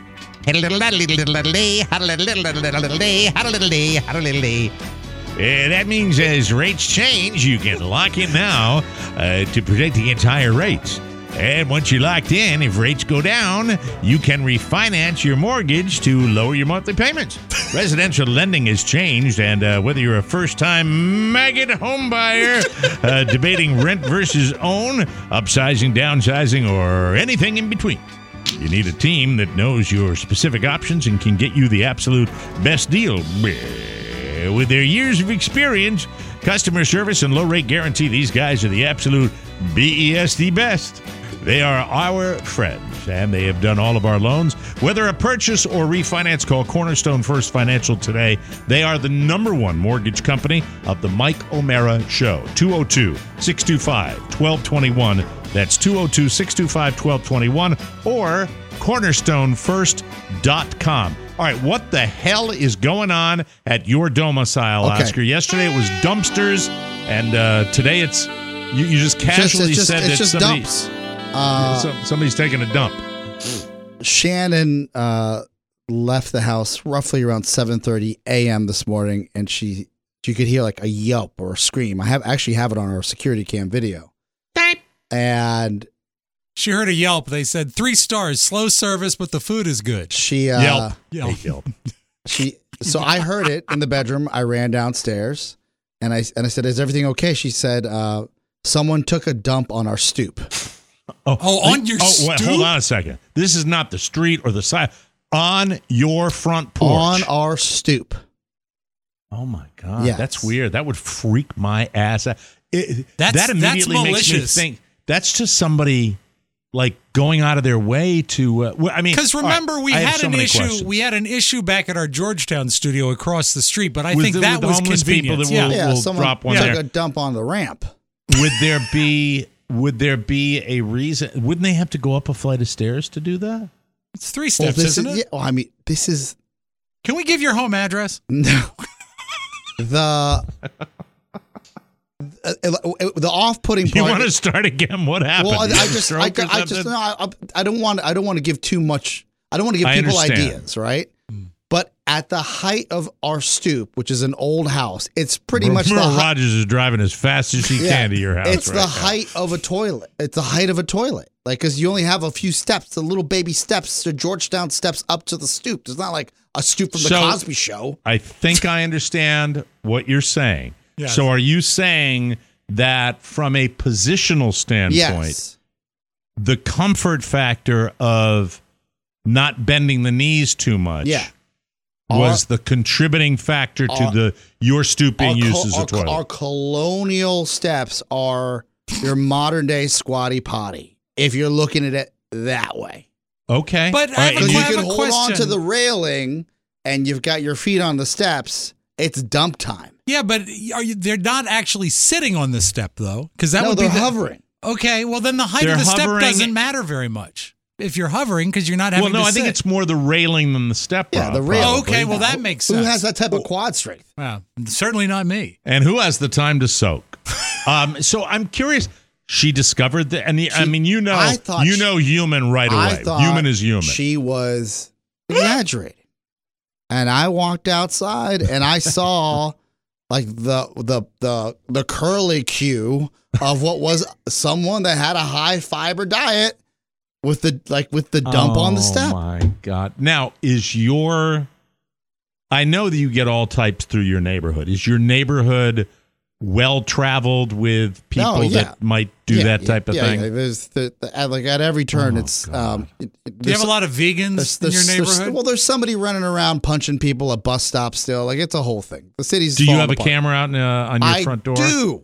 Uh, that means as rates change, you can lock in now uh, to protect against higher rates. And once you're locked in, if rates go down, you can refinance your mortgage to lower your monthly payments. Residential lending has changed, and uh, whether you're a first-time maggot home buyer, uh, debating rent versus own, upsizing, downsizing, or anything in between, you need a team that knows your specific options and can get you the absolute best deal. With their years of experience, customer service, and low-rate guarantee, these guys are the absolute B E S the best. They are our friends, and they have done all of our loans. Whether a purchase or refinance, call Cornerstone First Financial today. They are the number one mortgage company of the Mike O'Mara Show. two oh two, six two five, one two two one. That's two oh two, six two five, one two two one or cornerstone first dot com. All right, what the hell is going on at your domicile, Okay. Oscar? Yesterday it was dumpsters, and uh, today it's you, you just casually it's just, said it's that just somebody, dumps. Uh, some- somebody's taking a dump. Shannon uh, left the house roughly around seven thirty a.m. this morning, and she you could hear like a yelp or a scream. I have actually have it on our security cam video. And She heard a yelp. They said three stars, slow service, but the food is good. she uh, Yelp. Yelp. Hey, Yelp. she so I heard it in the bedroom. I ran downstairs and I and I said, "Is everything okay?" She said, uh, "Someone took a dump on our stoop." Oh, Oh, on your oh, wait, stoop? hold on a second. This is not the street or the side. On your front porch. On our stoop. Oh my God, Yes. that's weird. That would freak my ass out. It, That's- that immediately that's makes me malicious. think that's just somebody like going out of their way to. Uh, well, I mean, Because all right, remember, we I have had so an many issue. questions. We had an issue back at our Georgetown studio across the street, but I With think the- that with the was homeless people convenience. that yeah. will- Yeah, We'll someone drop one took there. a dump on the ramp. Would there be? Would there be a reason? Wouldn't they have to go up a flight of stairs to do that? It's three Well, steps, this isn't is, it? yeah, well, I mean, this is Can we give your home address? no the uh, the off-putting You part. want to start again? What happened? Well, I, You had I a just, stroke I, or I just, something? no, I, I don't want, I don't want to give too much. I don't want to give I people understand. ideas, right? But at the height of our stoop, which is an old house, it's pretty much the Merle height. Rogers is driving as fast as he Yeah, can to your house. It's right the now. height of a toilet. It's the height of a toilet. Like, because you only have a few steps, the little baby steps, the Georgetown steps up to the stoop. It's not like a stoop from the So- Cosby Show. I think I understand what you're saying. Yes. So are you saying that from a positional standpoint, Yes. the comfort factor of not bending the knees too much Yeah. was Our- the contributing factor to our- the your stoop being Our, used col- as a our, toilet? our colonial steps are your modern day squatty potty, if you're looking at it that way. okay. But I All have a and Because you- you I can a hold on to question. the railing and you've got your feet on the steps. It's dump time. Yeah, but are you, they're not actually sitting on the step, though. Because that no, would they're be the, hovering. Okay, well, then the height They're of the step hovering- doesn't matter very much. If you're hovering, because you're not having well, no, to I think sit. it's more the railing than the step. Yeah, Rob, the rail. Oh, probably. okay, well, that makes sense. Who has that type of quad strength? Well, certainly not me. And who has the time to soak? um, so I'm curious. She discovered that, and the, I She- mean, you know, I thought you she- know, human right I away. thought Human is human. She was exaggerating. And I walked outside and I saw like the the the the curly cue of what was someone that had a high fiber diet with the like with the dump on the step. Oh my God! Now is your? I know that you get all types through your neighborhood. Is your neighborhood well traveled with people No, yeah. that might do Yeah, that yeah, type of yeah, thing? Yeah, there's the, the, at, like at every turn, Oh, it's God. um. it- it- Do you have there's- a lot of vegans there's- in your there's- there's- neighborhood? well, there's somebody running around punching people at bus stops still. Like it's a whole thing. The city's. Do you falling have a apart. camera out in, uh, on your I front door? do.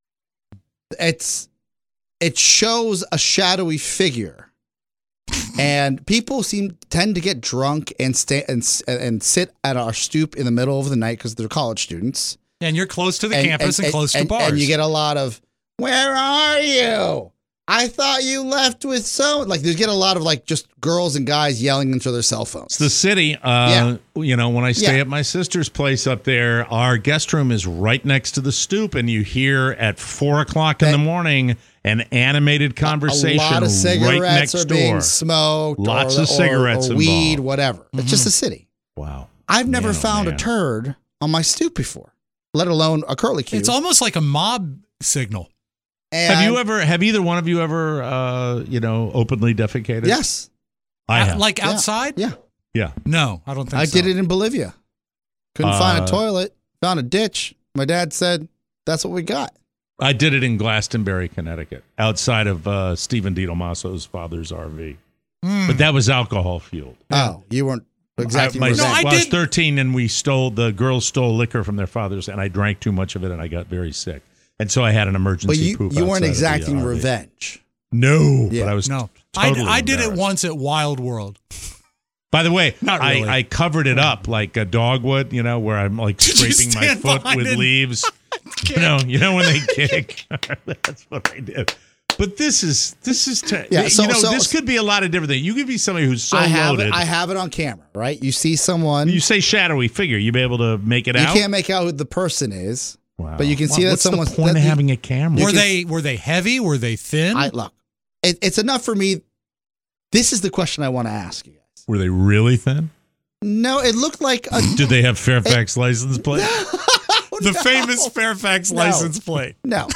It's it shows a shadowy figure, and people seem tend to get drunk and stay and s- and sit at our stoop in the middle of the night because they're college students. and you're close to the And- campus and, close and, to bars. and you get a lot of "Where are you? I thought you left with so." Like you get a lot of like just girls and guys yelling into their cell phones. It's the city. Uh, You know, when I stay Yeah. at my sister's place up there, our guest room is right next to the stoop, and you hear at four o'clock in That- the morning an animated conversation A lot of cigarettes right next are door. being smoked. Lots or, of or- cigarettes or weed, involved. whatever. It's just a city. Wow. I've never Man, oh, found man. a turd on my stoop before, let alone a curly cue. It's almost like a mob signal. And Have you ever? Have either one of you ever, uh, you know, openly defecated? Yes. I Out- have. Like Yeah. outside? Yeah. yeah. No, I don't think I so. did it in Bolivia. Couldn't find Uh, a toilet. Found a ditch. My dad said, "That's what we got." I did it in Glastonbury, Connecticut, outside of uh, Stephen DiDomaso's father's R V. Hmm. But that was alcohol fueled. Oh, you weren't exactly. I, my, No, I well, I was did- thirteen, and we stole the girls stole liquor from their fathers, and I drank too much of it, and I got very sick, and so I had an emergency but you, poop. you weren't outside of the exacting R V. revenge. No, Yeah. but I was No, totally I, I did it embarrassed. once at Wild World. By the way, Not really. I, I covered it up like a dog would, you know, where I'm like Did you scraping my stand foot behind with it? leaves. You know, you know when they kick. That's what I did. But this is this is t- Yeah, so- you know so- this could be a lot of different things. You could be somebody who's so I have loaded. it. I have it on camera, right? You see someone. you say shadowy figure, you be able to make it You out. can't make out who the person is, Wow. but you can see Well, that what's someone's. the point that of you- having a camera? Were can- they were they heavy? Were they thin? I look. It, it's enough for me. This is the question I want to ask you guys. Were they really thin? No, it looked like a. Did they have Fairfax license plate? the famous Fairfax No. license plate. No.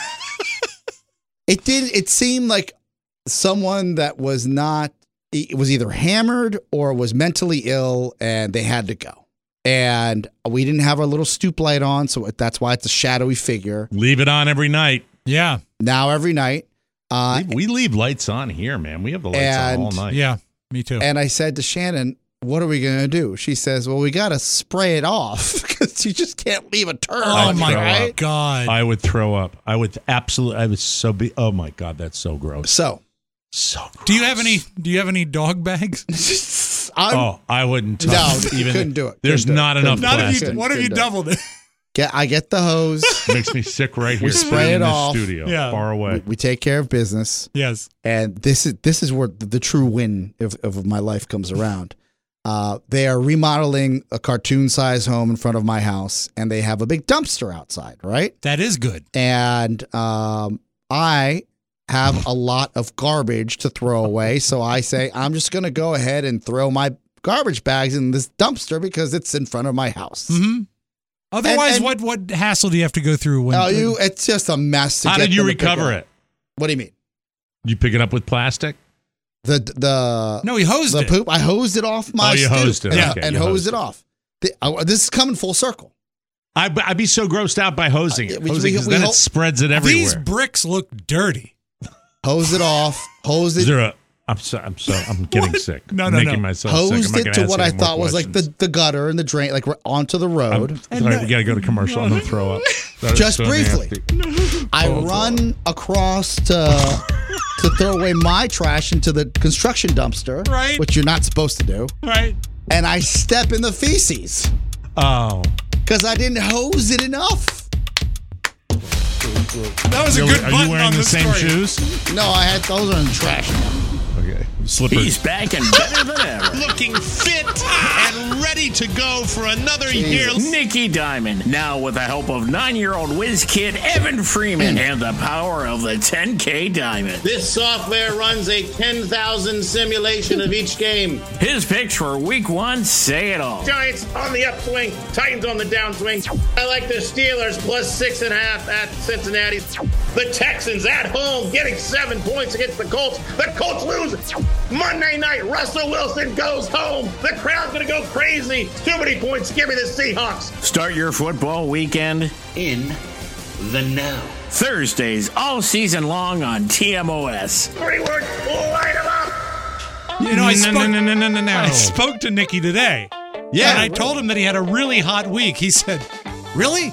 It did. It seemed like someone that was not. It was either hammered or was mentally ill, and they had to go. And we didn't have our little stoop light on, so that's why it's a shadowy figure. Leave it on every night. Yeah, Now every night. Uh, we, we leave lights on here, man. We have the lights and- on all night. yeah, me too. And I said to Shannon, "What are we gonna do?" She says, "Well, we gotta spray it off because you just can't leave a turd." oh I'd my throw up. god! I would throw up. I would absolutely. I was so be. Oh my god, that's so gross. So, So. Gross. do you have any? Do you have any dog bags? I'm, Oh, I wouldn't. Touch No, you even. couldn't do it. There's Couldn't do it. not enough Couldn't Not if plastic. you. What if you Couldn't do it. doubled it? get, I get the hose. Makes me sick right here. We spray sitting it in this off. Studio, Yeah. far away. we, we take care of business, Yes. and this is this is where the, the true win of, of my life comes around. Uh, they are remodeling a cartoon-sized home in front of my house, and they have a big dumpster outside, right? That is good. And um, I have a lot of garbage to throw away. So I say, I'm just going to go ahead and throw my garbage bags in this dumpster because it's in front of my house. Mm-hmm. Otherwise, and- what what hassle do you have to go through when? Oh, you, it's just a mess. To How get did you them to pick recover up. it? What do you mean? You pick it up with plastic? The the No, he hosed the it. poop. I hosed it off my Oh, you stoop hosed it. and, Okay, and you hosed hosed it it. off. The- I- this is coming full circle. I'd, I'd be so grossed out by hosing it. Uh, we- Hosing, we- 'cause we then ho- it spreads it everywhere. These bricks look dirty. Hose it off. Hose Is it. there a? I'm so. I'm so. I'm getting sick. No, I'm no, making no. myself sick. I'm Hosed not it gonna to ask what any I more thought was like the, questions. the gutter and the drain, like onto the road. I'm, sorry, we gotta go to commercial. I'm gonna throw up. That is Just so briefly. nasty. I run across to to throw away my trash into the construction dumpster, Right. which you're not supposed to do, Right. and I step in the feces Oh, because I didn't hose it enough. That was a You're- good are button you wearing on the the same screen. shoes? No, I had those are in the trash. Okay, slippers. He's back and better than ever. Looking fit and ready to go for another year. Nikki Diamond, now with the help of nine-year-old whiz kid Evan Freeman and the power of the ten K Diamond. This software runs a ten thousand simulation of each game. His picks for week one say it all. Giants on the upswing, Titans on the downswing. I like the Steelers plus six and a half at Cincinnati. The Texans at home getting seven points against the Colts. The Colts lose. Monday night, Russell Wilson goes home. The crowd's going to go crazy. Too many points. Give me the Seahawks. Start your football weekend In the now. Thursdays all season long on T M O S. Three words, light them up. You know, I No, spoke, no, no, no, no, no, no. I spoke to Nicky today. Yeah. And I told him that he had a really hot week. He said, "Really?"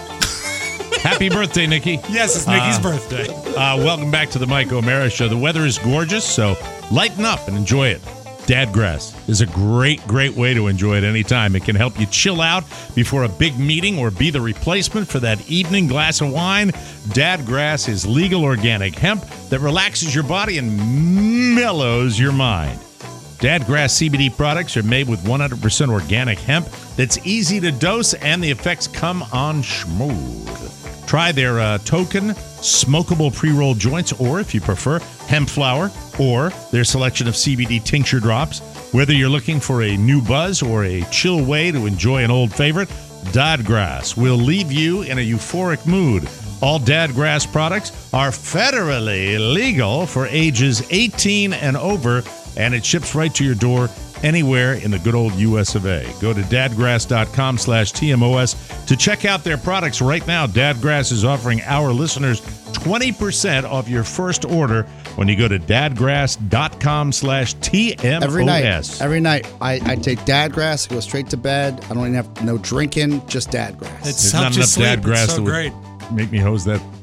Happy birthday, Nikki. Yes, it's Nicky's Uh, birthday. Uh, welcome back to the Mike O'Mara Show. The weather is gorgeous, so lighten up and enjoy it. Dadgrass is a great, great way to enjoy it anytime. It can help you chill out before a big meeting or be the replacement for that evening glass of wine. Dadgrass is legal organic hemp that relaxes your body and mellows your mind. Dadgrass C B D products are made with one hundred percent organic hemp that's easy to dose, and the effects come on smooth. Try their uh, token smokable pre-roll joints, or if you prefer, hemp flower, or their selection of C B D tincture drops. Whether you're looking for a new buzz or a chill way to enjoy an old favorite, Dadgrass will leave you in a euphoric mood. All Dadgrass products are federally legal for ages eighteen and over, and it ships right to your door anywhere in the good old U S of A. Go to dadgrass.com slash TMOS to check out their products right now. Dadgrass is offering our listeners twenty percent off your first order when you go to dadgrass.com slash TMOS. Every night, every night, I, I take Dadgrass, go straight to bed. I don't even have no drinking, just Dadgrass. It There's helps not you enough sleep. Dadgrass It's so that would great. make me hose that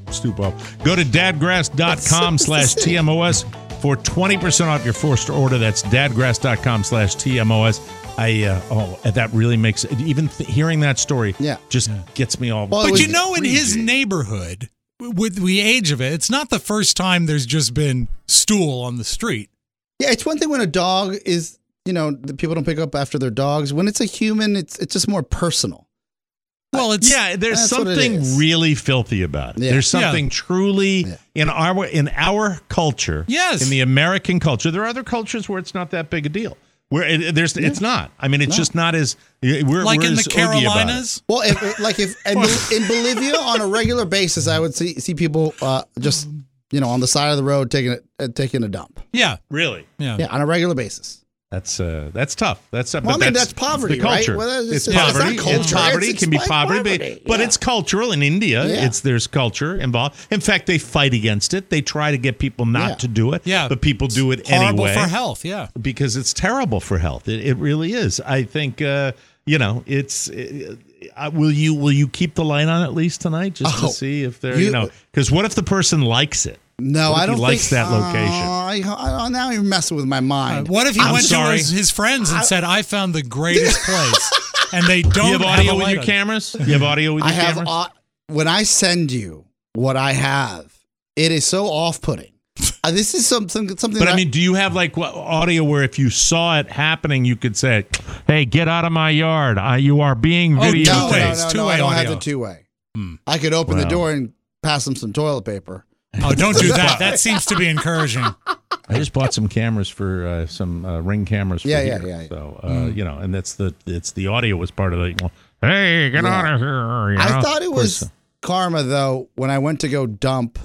stoop off. Go to dadgrass.com slash TMOS for twenty percent off your first order. That's dadgrass.com slash TMOS. I, uh, oh, that really makes, even th- hearing that story yeah. just yeah. gets me all. Well, but was, you know, in his neighborhood, with the age of it, it's not the first time there's just been stool on the street. Yeah, it's one thing when a dog is, you know, the people don't pick up after their dogs. When it's a human, it's it's just more personal. Well, it's yeah. There's something really filthy about it. Yeah. There's something Yeah. truly Yeah. in our in our culture. Yes. In the American culture, there are other cultures where it's not that big a deal. Where it, there's, yeah. it's not. I mean, it's No. just not as we're like we're in the as oogie about it. Carolinas. Well, if, like if in, in Bolivia on a regular basis, I would see see people uh, just you know on the side of the road taking a, uh, taking a dump. Yeah, Really? yeah, Yeah, on a regular basis. That's uh, that's tough. That's uh, Well, but I mean, that's, that's poverty, the culture. right? Well, it's, it's- it's not poverty. culture. It's poverty. It's- It can be it's poverty, poverty, but, but yeah. it's cultural in India. Yeah. It's there's culture involved. In fact, they fight against it. They try to get people not Yeah. to do it. Yeah. but people do it horrible anyway for health. Yeah, because it's terrible for health. It, it really is. I think uh, you know it's. Uh, will you will you keep the light on at least tonight just Oh, to see if they're you- you know because what if the person likes it? No, What if I don't he likes think, that location. Uh, I, I, now you're messing with my Uh, mind. what if he I'm went sorry. to his, his friends and said, "I found the greatest place," and they don't Do you have have audio a with light your on. cameras? You have audio with I your have cameras? uh, when I send you what I have, it is so off-putting. Uh, this is something something. But that I mean, do you have like what, audio where if you saw it happening, you could say, "Hey, get out of my yard! I, you are being Oh, videotaped." no, no, two-way. no, It's no, two-way I don't have audio. the two-way. Hmm. I could open the Wow. door and pass them some toilet paper. Oh, don't do that. That seems to be encouraging. I just bought some cameras for uh, some uh, Ring cameras. For Yeah, yeah, here. yeah, yeah. So uh, you know, and that's the it's the audio was part of the. Hey, get Yeah. out of here! You I know? thought it Of course, was karma, though, when I went to go dump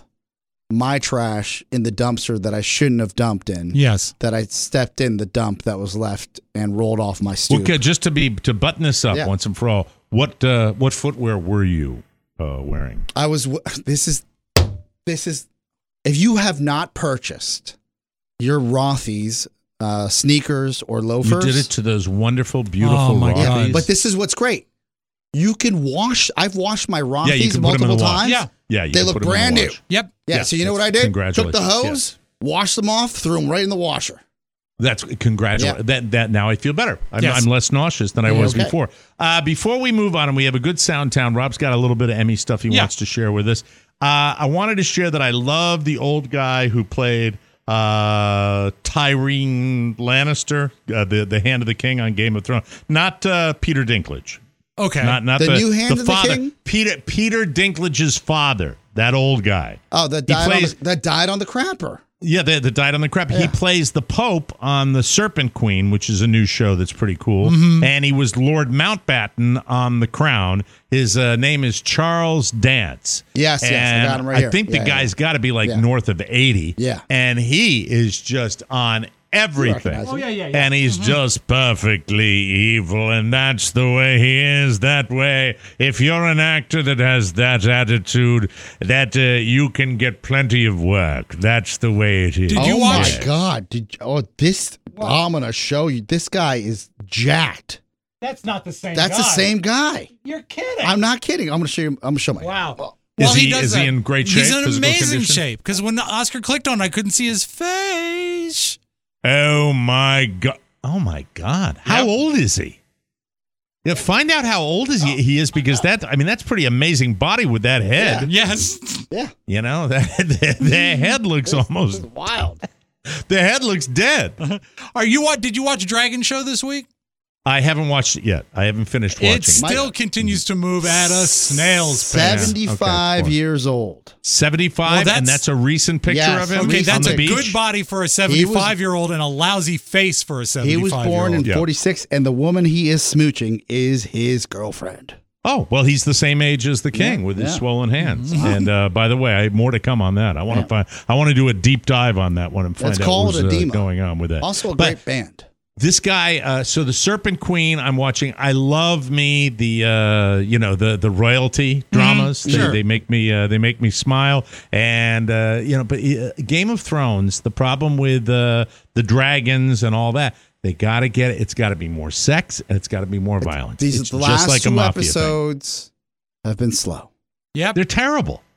my trash in the dumpster that I shouldn't have dumped in. Yes. That I stepped in the dump that was left and rolled off my stoop. Okay, just to be to button this up Yeah. once and for all. What uh, what footwear were you uh, wearing? I was. This is. This is. If you have not purchased your Rothy's uh, sneakers or You loafers, did it to those wonderful, beautiful Oh, my Rothy's. God. but this is what's great. You can wash. I've washed my Rothy's Yeah, you can put 'em in multiple the wash. times. Yeah. yeah, you They can look put 'em in the brand new. wash. Yep. Yeah. Yeah, so you know what that's- I did? Took the congratulations. hose, washed them off, threw them right in the washer. That's congratulations. Yeah. That that now I feel better. I'm, Yes. I'm less nauseous than I Yeah, was okay. before. Uh, before we move on, and we have a good sound town. Rob's got a little bit of Emmy stuff he Yeah. wants to share with us. Uh, I wanted to share that I love the old guy who played uh, Tyrene Lannister, uh, the the Hand of the King on Game of Thrones. Not uh, Peter Dinklage. Okay. Not not The the, new Hand of the father. King? Peter Peter Dinklage's father. That old guy. Oh, that He died. plays- on the, that died on the crapper. Yeah, the, the died on the crap. He Yeah. plays the Pope on The Serpent Queen, which is a new show that's pretty cool. Mm-hmm. And he was Lord Mountbatten on The Crown. His uh, name is Charles Dance. Yes, yes, I And got him right I here. think the Yeah, guy's got to be like Yeah. north of eighty. Yeah. And he is just on everything. recognize him. Oh, yeah, yeah, yeah. And he's just perfectly evil, and that's the way he is. That way, if you're an actor that has that attitude, that uh, you can get plenty of work. That's the way it is. Did oh you watch- my God! Did oh this? I'm gonna show you. This guy is jacked. That's not the same That's the same guy. You're kidding. I'm not kidding. I'm gonna show you. I'm gonna show my. Wow. Is Well, he, does is he that. in great shape? He's in physical amazing condition? shape. Because when Oscar clicked on, it, I couldn't see his face. Oh my god! Oh my god! How Yep. old is he? Yeah, find out how old is he, he is because that I mean that's pretty amazing body with that head. Yes. Yeah. You know that the, the head looks almost wild. The head looks dead. Are you what? Did you watch Dragon Show this week? I haven't watched it yet. I haven't finished watching. It still continues to move at a snail's pace. Seventy-five Okay, years old. seventy-five, Well, and that's a recent picture Yes, of him. Okay, on that's the a beach? good body for a seventy-five-year-old and a lousy face for a He seventy-five-year-old. was born in Yeah. forty-six, and the woman he is smooching is his girlfriend. Oh, well, he's the same age as the king Yeah, with his yeah. swollen hands. And uh, by the way, I have more to come on that. I want to find. I want to do a deep dive on that one and find That's out called what's uh, edema. going on with that. Also a But great band. This guy, uh, so the Serpent Queen, I'm watching. I love me the uh, you know the the royalty dramas. They, sure. they make me uh, they make me smile. And uh, you know, but uh, Game of Thrones, the problem with uh, the dragons and all that. They got to get it. It's got to be more sex and it's got to be more violence. These it's the just last like a two mafia thing. episodes have been slow. Yep. They're terrible.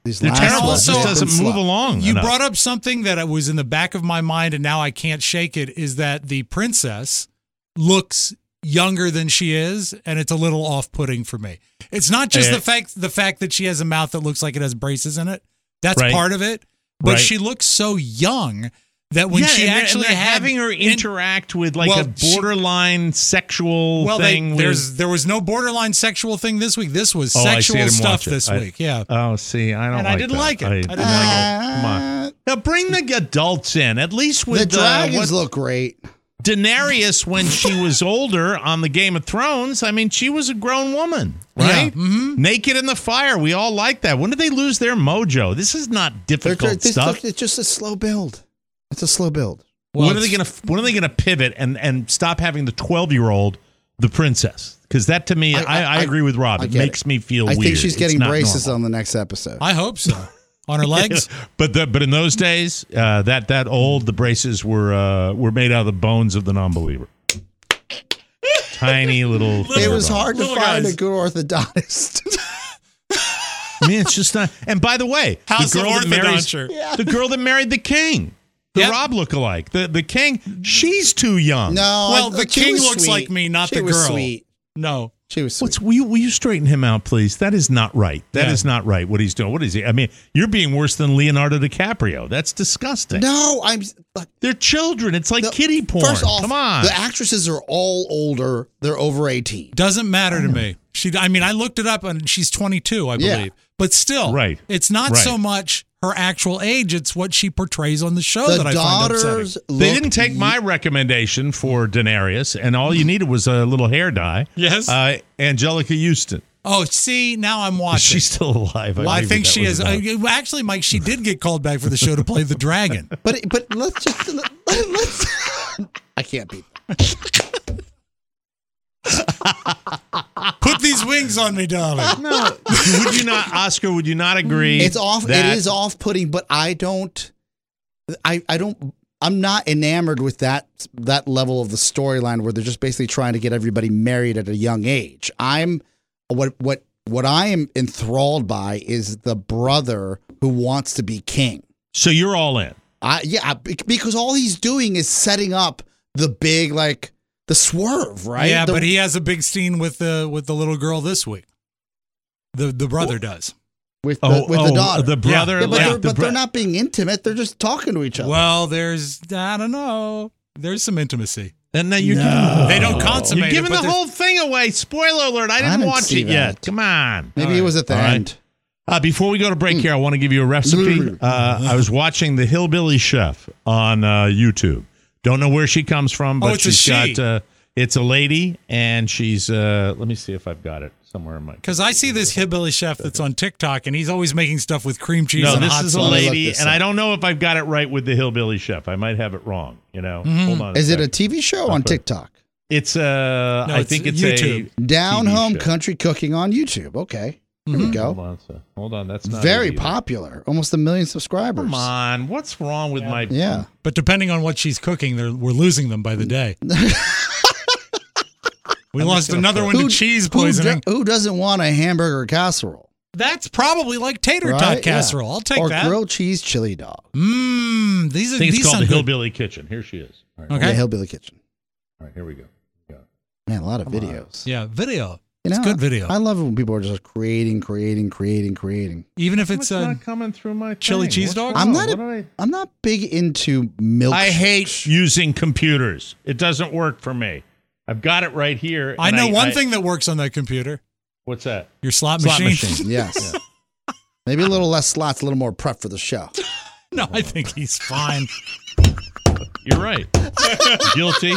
These They're last terrible. It ones just have doesn't been move slow. along. You enough. brought up something that was in the back of my mind, and now I can't shake it, is that the princess looks younger than she is, and it's a little off-putting for me. It's not just Uh, the fact the fact that she has a mouth that looks like it has braces in it. That's Right. part of it. But Right. she looks so young that when yeah, she and they're- actually and they're had having her in- interact with like Well, a she- borderline sexual well, they, thing. there's with, there was no borderline sexual thing this week. This was oh, I see. I sexual didn't stuff watch it. this I- week. Yeah. Oh, see, I don't. And I like didn't that. like it. I didn't like it. Come on. Now bring the adults in. At least with The dragons uh, what- look great. Daenerys, when she was older on the Game of Thrones, I mean, she was a grown woman, right? Yeah. Mm-hmm. Naked in the fire. We all like that. When did they lose their mojo? This is not They're, difficult this stuff. look, it's just a slow build. It's a slow build. Well, when are they it's- gonna When are they gonna pivot and and stop having the twelve year old the princess? Because that to me, I, I, I agree with Rob. I It get makes it. me feel I weird. think she's It's getting not braces normal. on the next episode. I hope so. On her legs? But the, but in those days, uh, that that old, the braces were uh, were made out of the bones of the non-believer. Tiny little. It was hard to Little find guys. a good orthodontist. I mean, it's just not. And by the way, House the of girl that marries Orthodonture. the girl that married the king, the Yep. Rob lookalike, the the king, she's too young. No, Well, I- the she king was looks sweet. like me, not She the was girl. Sweet. No. She was sweet. What's will you, will you straighten him out, please? That is not right. That is Yeah. not right. What he's doing. What is he? I mean, you're being worse than Leonardo DiCaprio. That's disgusting. No, I'm. They're children. It's like the- kiddie porn. First off, Come on. the actresses are all older. They're over eighteen. Doesn't matter to me. She I mean, I looked it up and she's twenty-two, I Yeah. believe. But still, Right. it's not Right. so much her actual age, it's what she portrays on the show The that I find upsetting. daughters. They look didn't take my recommendation for Daenerys, and all you needed was a little hair dye. Yes. Uh, Angelica Houston. Oh, see, now I'm watching. She's still alive. well, I believe think that she was is. enough. Uh, actually, Mike, she did get called back for the show to play the dragon. But but let's just let, let's. I can't beat. Put these wings on me, darling. No, would you not, Oscar? Would you not agree? It's off. that- It is off-putting, but I don't. I I don't. I'm not enamored with that that level of the storyline where they're just basically trying to get everybody married at a young age. I'm what what what I am enthralled by is the brother who wants to be king. So you're all in. I yeah, be- because all he's doing is setting up the big like the swerve, right? Yeah, The- but he has a big scene with the with the little girl this week. The the brother does. with the, Oh, with oh, the daughter, the brother. Yeah, but, like they're, the but bro- they're not being intimate. They're just talking to each other. Well, there's I don't know. There's some intimacy. And then you're No. giving, They don't consummate you're giving it, but the there's- whole thing away. Spoiler alert! I I didn't didn't watch see it yet. that. Come on. Maybe all it was at the All right. end. Uh, before we go to break here, I want to give you a recipe. Uh, I was watching the Hillbilly Chef on uh, YouTube. Don't know where she comes from, but Oh, it's a she's she. got. Uh, it's a lady, and she's. Uh, let me see if I've got it somewhere in my. Because I see this hillbilly chef that's on TikTok, and he's always making stuff with cream cheese No, and this hot is a sauce. Let me look lady, this and up. I don't know if I've got it right with the Hillbilly Chef. I might have it wrong. You know, hold on. Is it a second. T V show on TikTok? It's uh, No, I it's think it's YouTube. a Down T V Home show. Country Cooking on YouTube. Okay. Here we Hold go. on, sir. Hold on. That's not Very it either. popular. Almost a million subscribers. Come on, what's wrong with my? Yeah. But depending on what she's cooking, they're, we're losing them by the day. We lost another one to Who- cheese who poisoning. do- Who, doesn't want a hamburger casserole? That's probably like tater Right? tot Yeah. casserole. I'll take or that. grilled cheese chili dog. Mmm. These are I think it's these called sound the good. Hillbilly Kitchen. Here she is. All right, Okay. The Hillbilly Kitchen. all right, here we go. Yeah. Man, a lot of Come on. videos. Yeah, video. You know, It's good video. I love it when people are just creating, creating, creating, creating. Even if What's it's uh, not coming through my chili thing? cheese What's dog? wrong? I'm not. What A, did I'm not big into milk. I, I hate using computers. It doesn't work for me. I've got it right here. I and know one I- thing that works on that computer. What's that? Your slot, Slot machine. machine. Yes. Maybe a little less slots, a little more prep for the show. No, I think he's fine. You're right. Guilty.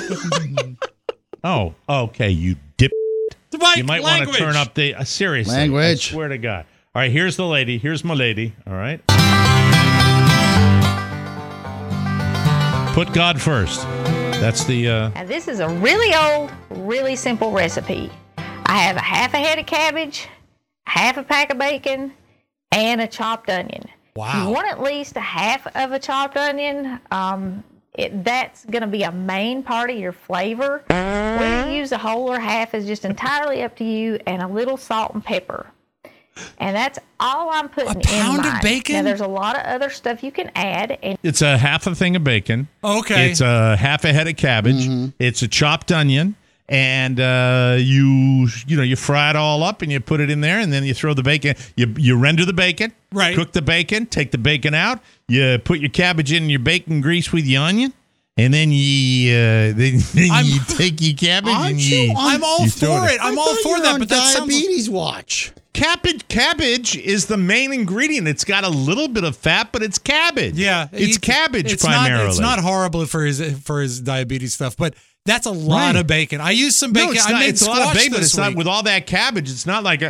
Oh, okay. You dip. Mike, You might want to language. turn up the uh, seriously. Language. I swear to God. All right, here's the lady. Here's my lady. All right. Put God first. That's the. Uh, Now this is a really old, really simple recipe. I have a half a head of cabbage, half a pack of bacon, and a chopped onion. Wow. You want at least a half of a chopped onion. Um, it, that's going to be a main part of your flavor. Whether you use a whole or half is just entirely up to you, and a little salt and pepper. And that's all I'm putting in pound of mine. bacon? Now, there's a lot of other stuff you can add. And It's a half a thing of bacon. Okay. It's a half a head of cabbage. Mm-hmm. It's a chopped onion. And uh, you you know you fry it all up and you put it in there and then you throw the bacon. You you render the bacon, Right. Cook the bacon, take the bacon out. You put your cabbage in your bacon grease with your onion, and then you uh, then, then I'm- you take your cabbage and Aren't you. you? I'm all you throw for it. I'm I all thought for you were that, on but that sounds diabetes watch. Cabbage cabbage is the main ingredient. It's got a little bit of fat, but it's cabbage. Yeah, it's he- cabbage it's primarily. Not, it's not horrible for his for his diabetes stuff, but that's a lot Right. of bacon. I used some bacon. No, it's I not. made It's a lot of squash bacon, but this it's not week. with all that cabbage. It's not like a.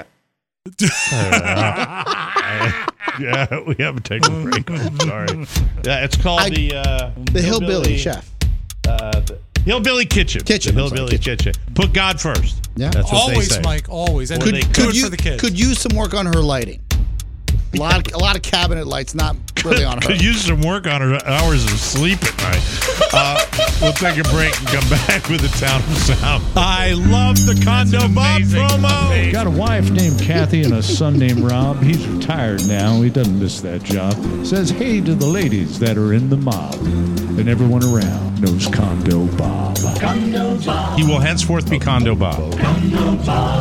Yeah, we have to take a break. I'm sorry. Yeah, it's called I- the uh, The hillbilly chef. Uh, the Hillbilly Kitchen. Kitchen, The I'm sorry, Hillbilly kitchen. Put God first. Yeah. That's what Always, they say. Mike. Always. And Or could, they do could. it you, for the kids. could use some work on her lighting. A lot, of, a lot of cabinet lights, not really on her. Could use some work on her hours of sleep at night. Uh, we'll take a break and come back with the Town of Sound. I love the Condo Bob promo. Got a wife named Kathy and a son named Rob. He's retired now. He doesn't miss that job. Says hey to the ladies that are in the mob. And everyone around knows Condo Bob. Condo Bob. He will henceforth be Condo Bob. Condo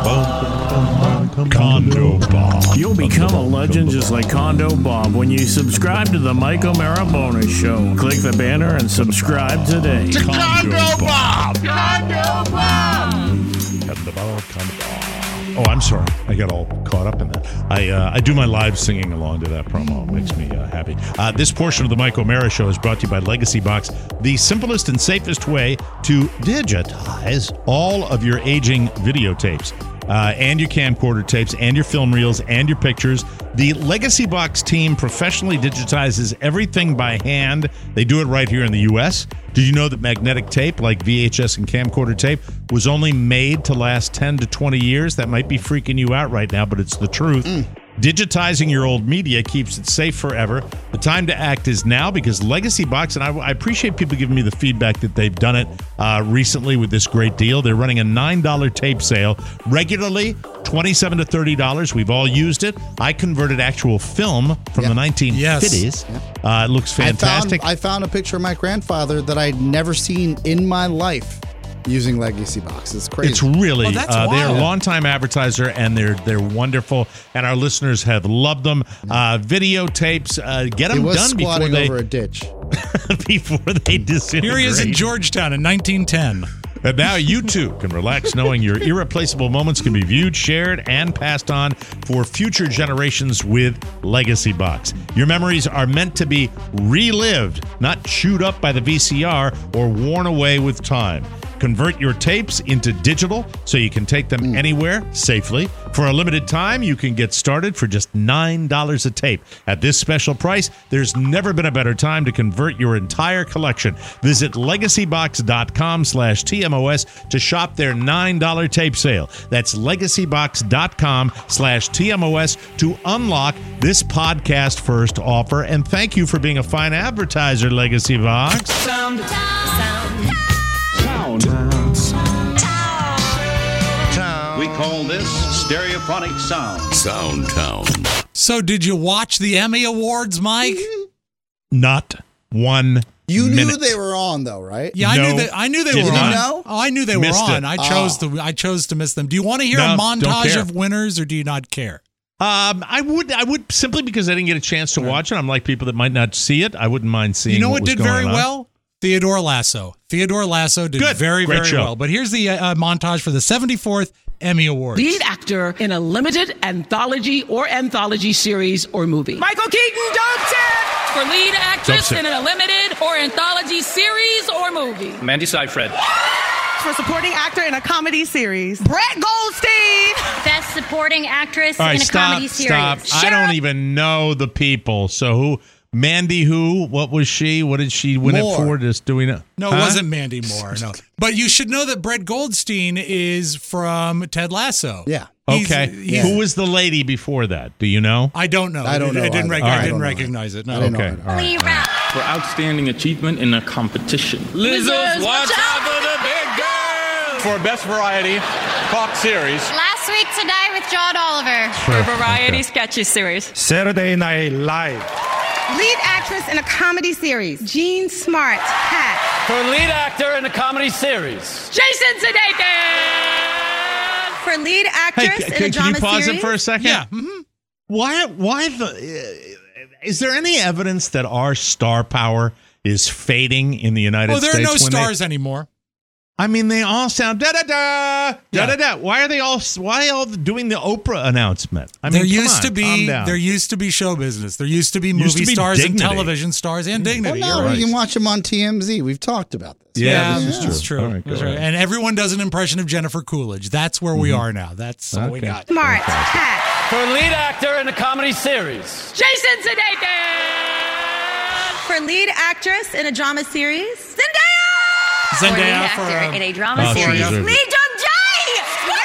Bob. Condo Bob. You'll become a legend just like Condo Bob when you subscribe to the Mike O'Mara Bonus Show. Click the banner and subscribe today. To Condo Bob. Condo Bob. Condo Bob. Condo Bob. Oh, I'm sorry. I got all caught up in that. I uh, I do my live singing along to that promo. It makes me uh, happy. Uh, this portion of the Mike O'Mara Show is brought to you by Legacy Box, the simplest and safest way to digitize all of your aging videotapes. Uh, and your camcorder tapes and your film reels and your pictures. The Legacy Box team professionally digitizes everything by hand. They do it right here in the U S. Did you know that magnetic tape, like V H S and camcorder tape, was only made to last ten to twenty years? That might be freaking you out right now, but it's the truth. Mm. Digitizing your old media keeps it safe forever. The time to act is now because Legacy Box, and I, I appreciate people giving me the feedback that they've done it uh, recently with this great deal. They're running a nine dollar tape sale regularly, twenty-seven to thirty dollars. We've all used it. I converted actual film from Yeah. the nineteen fifties. Yes. Uh, it looks fantastic. I found, I found a picture of my grandfather that I'd never seen in my life using Legacy Box. It's crazy. It's really Oh, that's uh, they're a wild. longtime advertiser and they're they're wonderful and our listeners have loved them. Uh, videotapes, uh, get It them was done before squatting they over a ditch. before they disintegrate. Here he is in Georgetown in nineteen ten. And now you too can relax knowing your irreplaceable moments can be viewed, shared, and passed on for future generations with Legacy Box. Your memories are meant to be relived, not chewed up by the V C R or worn away with time. Convert your tapes into digital so you can take them anywhere safely. For a limited time, you can get started for just nine dollars a tape. At this special price, there's never been a better time to convert your entire collection. Visit legacybox.com slash TMOS to shop their nine dollar tape sale. That's legacybox.com slash TMOS to unlock this podcast first offer. And thank you for being a fine advertiser, Legacy Box. Sound. Sound. We call this stereophonic sound. Soundtown. So, did you watch the Emmy Awards, Mike? Not one You minute. knew they were on, though, right? Yeah, I No, knew that. I knew they did were not. on. know? Oh, I knew they Missed were on. it. I chose Oh. to. I chose to miss them. Do you want to hear No, a don't montage care. of winners, or do you not care? Um, I would, I would simply because I didn't get a chance to watch it. I'm like people that might not see it. I wouldn't mind seeing. You know what what was did very going on. well? Theodore Lasso. Theodore Lasso did Good. very, Great very show. well. But here's the uh, montage for the seventy-fourth Emmy Awards. Lead actor in a limited anthology or anthology series or movie. Michael Keaton Dubson for lead actress Dubson. in a limited or anthology series or movie. Mandy Seyfried. For supporting actor in a comedy series. Brett Goldstein. Best supporting actress All right, in a stop, comedy series. stop. I don't even know the people. So who? Mandy who? What was she? What did she win Moore. it for? Just do we know? No, Huh? it wasn't Mandy Moore. No, but you should know that Brett Goldstein is from Ted Lasso. Yeah. He's- Okay. he's- Who was the lady before that? Do you know? I don't know. I don't know I didn't, either. rec- All I right. didn't I don't know recognize it. No. I didn't know Okay. it. All right. For outstanding achievement in a competition. Lizzo's, watch out for the big girl. For best variety talk series. Last Week Today with John Oliver. For Variety Sketches series. Saturday Night Live. Lead actress in a comedy series, Jean Smart, Hat. For lead actor in a comedy series, Jason Sudeikis. For lead actress Hey, in can, a drama can you pause series. it for a second? Yeah. Mm-hmm. Why? Why the? Uh, is there any evidence that our star power is fading in the United Oh, there States? are no when stars they, anymore. I mean, they all sound da da da da Yeah. da da. Why are they all? Why all doing the Oprah announcement? I mean, there come used on, to calm be down. there used to be show business. There used to be movie Used to be stars Dignity. and television stars and dignity. Well, You're now right. we can watch them on T M Z. We've talked about this. Yeah, this is that's true. true. All right, go That's right. ahead. And everyone does an impression of Jennifer Coolidge. That's where we are now. That's all we Okay. got. Smart, Hat. for lead actor in a comedy series, Jason Sudeikis. For lead actress in a drama series, Zendaya. Zendaya For lead for, actor um, in a drama Oh, she series. deserves it. Lee Jung-jae.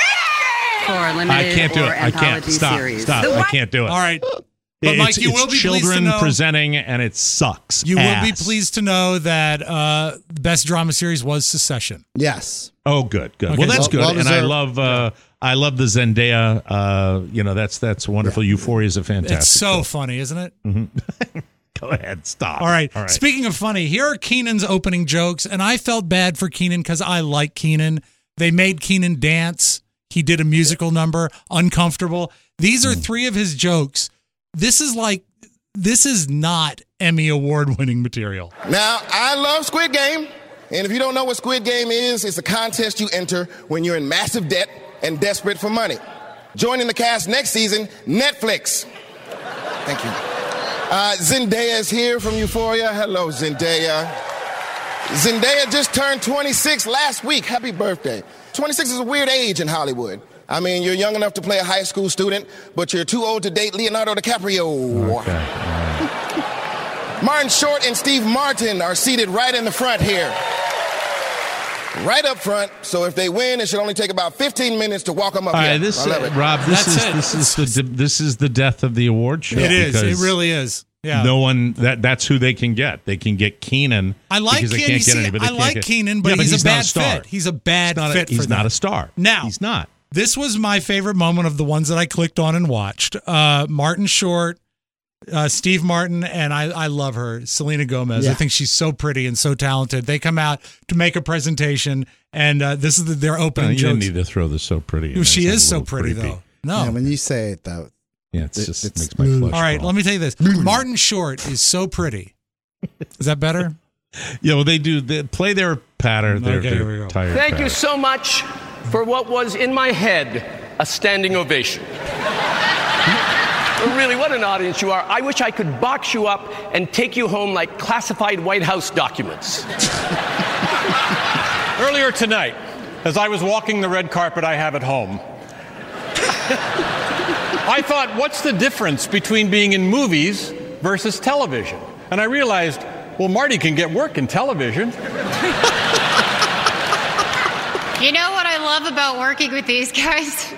For limited I can't do or it. I can't. anthology Stop. series. Stop. The I what? can't do it. All right. But It's, Mike, you it's will be children pleased to know. presenting, and it sucks. You will be ass. pleased to know that uh, the best drama series was Succession. Yes. Oh, good, good. Okay. Well, that's Well- good, well and I deserved. love, uh, I love the Zendaya. Uh, you know, that's that's wonderful. Euphoria is a fantastic. It's so show. funny, isn't it? Go ahead, stop. All right. all right. Speaking of funny, here are Keenan's opening jokes, and I felt bad for Keenan because I like Keenan. They made Keenan dance. He did a musical number, Uncomfortable. These are three of his jokes. This is like, this is not Emmy Award winning material. Now, I love Squid Game, and if you don't know what Squid Game is, it's a contest you enter when you're in massive debt and desperate for money. Joining the cast next season, Netflix. Thank you. Uh, Zendaya is here from Euphoria. Hello, Zendaya. Zendaya just turned twenty-six last week. Happy birthday. twenty-six is a weird age in Hollywood. I mean, you're young enough to play a high school student, but you're too old to date Leonardo DiCaprio. Okay. Martin Short and Steve Martin are seated right in the front here. Right up front, so if they win, it should only take about fifteen minutes to walk them up All here. right, this I love it. Rob, this That's is it. this is the this is the death of the award show. It is. It because really is. Yeah. No one that that's who they can get. They can get Keenan. I like because they Keenan. can't You get see, anybody. I They like can't get- Keenan, but, Yeah, he's, he's a not bad a star. fit. He's a bad He's not a- fit. he's for not that. a star. Now He's not. This was my favorite moment of the ones that I clicked on and watched. Uh, Martin Short, uh, Steve Martin, and I, I love her, Selena Gomez. Yeah. I think she's so pretty and so talented. They come out to make a presentation, and uh, this is the, their No, opening you didn't jokes. need to throw this so pretty. in. Well, she It's a is so little pretty, creepy. though. No. Yeah, when you say it, though. Yeah, it's It- just it's makes my flesh. All right, crawl. let me tell you this. Martin Short is so pretty. Is that better? Yeah, well, they do. They play their pattern. Their, Okay, their here we go. tired Thank pattern. you so much for what was in my head a standing ovation. Really, what an audience you are. I wish I could box you up and take you home like classified White House documents. Earlier tonight, as I was walking the red carpet I have at home, I thought, what's the difference between being in movies versus television? And I realized, well, Marty can get work in television. You know what I love about working with these guys?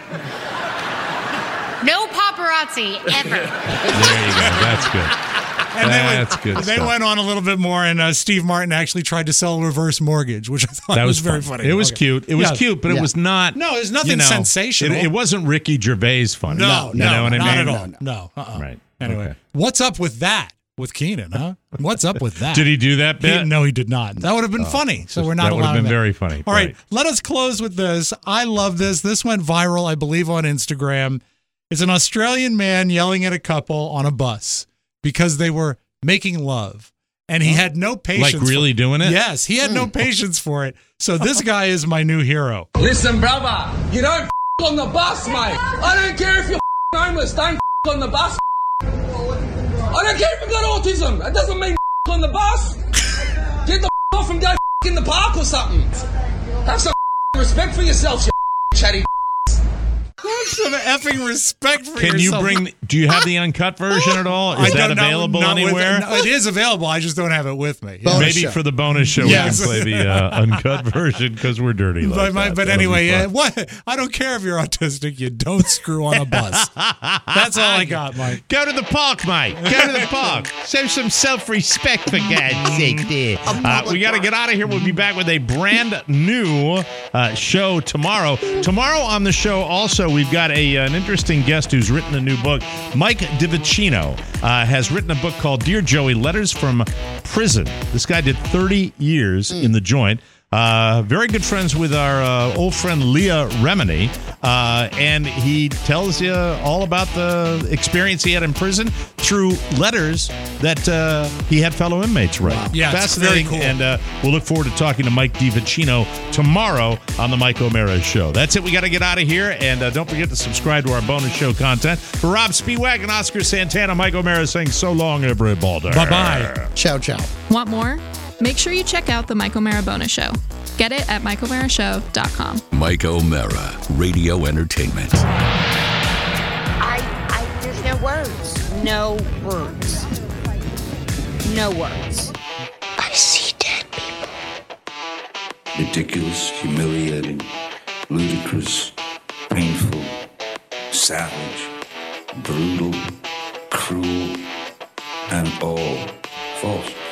No paparazzi ever. There you go. That's good. And they That's went, good They stuff. went on a little bit more, and uh, Steve Martin actually tried to sell a reverse mortgage, which I thought That was, was very fun. funny. It was Okay. cute. It was Yeah. cute, but it Yeah. was not. No, there's nothing you know, sensational. It, it wasn't Ricky Gervais funny. No, you no, know what I not mean? at all. No, uh-uh. Right. Anyway, Okay. what's up with that with Keenan, huh? What's up with that? Did he do that bit? He- no, he did not. That would have been Oh, funny. So just- we're not that would have allowing been very funny. All right, Right. let us close with this. I love this. This went viral, I believe, on Instagram. It's an Australian man yelling at a couple on a bus because they were making love. And he had no patience. Like really for, doing it? Yes, he had no patience for it. So this guy is my new hero. Listen, brother, you don't on the bus, mate. I don't care if you're homeless. Don't on the bus. I don't care if you've got autism. That doesn't mean on the bus. Get the off and go in the park or something. Have some respect for yourself, you chatty. Have some effing respect for Can yourself. you bring? Do you have the uncut version at all? Is I that don't know, available not with- anywhere? no, it is available. I just don't have it with me. Bonus Maybe show. For the bonus show, Yes. we can play the uh, uncut version because we're dirty. Like But, my, that. but That'll be anyway, fun. uh, what? I don't care if you're autistic. You don't screw on a bus. That's all I got, Mike. Go to the park, mate. Go to the park. Show some self-respect, for God's sake, there. Uh, we got to get out of here. We'll be back with a brand new uh, show tomorrow. Tomorrow on the show, also, we've got a an interesting guest who's written a new book. Mike DiVicino uh, has written a book called Dear Joey, Letters from Prison. This guy did thirty years mm. in the joint. Uh, very good friends with our uh, old friend Leah Remini, uh, and he tells you all about the experience he had in prison through letters that uh, he had fellow inmates write. Wow. Yeah, fascinating. It's very cool. And uh, we'll look forward to talking to Mike DiVicino tomorrow on the Mike O'Mara Show. That's it. We got to get out of here, and uh, don't forget to subscribe to our bonus show content. For Rob Spiewak and Oscar Santana, Mike O'Mara saying so long, everybody. Bye bye. Ciao, ciao. Want more? Make sure you check out the Mike O'Mara bonus show. Get it at mike o'mara show dot com. Mike O'Mara, Radio Entertainment. I, I, there's no words. No words. No words. I see dead people. Ridiculous, humiliating, ludicrous, painful, savage, brutal, cruel, and all false.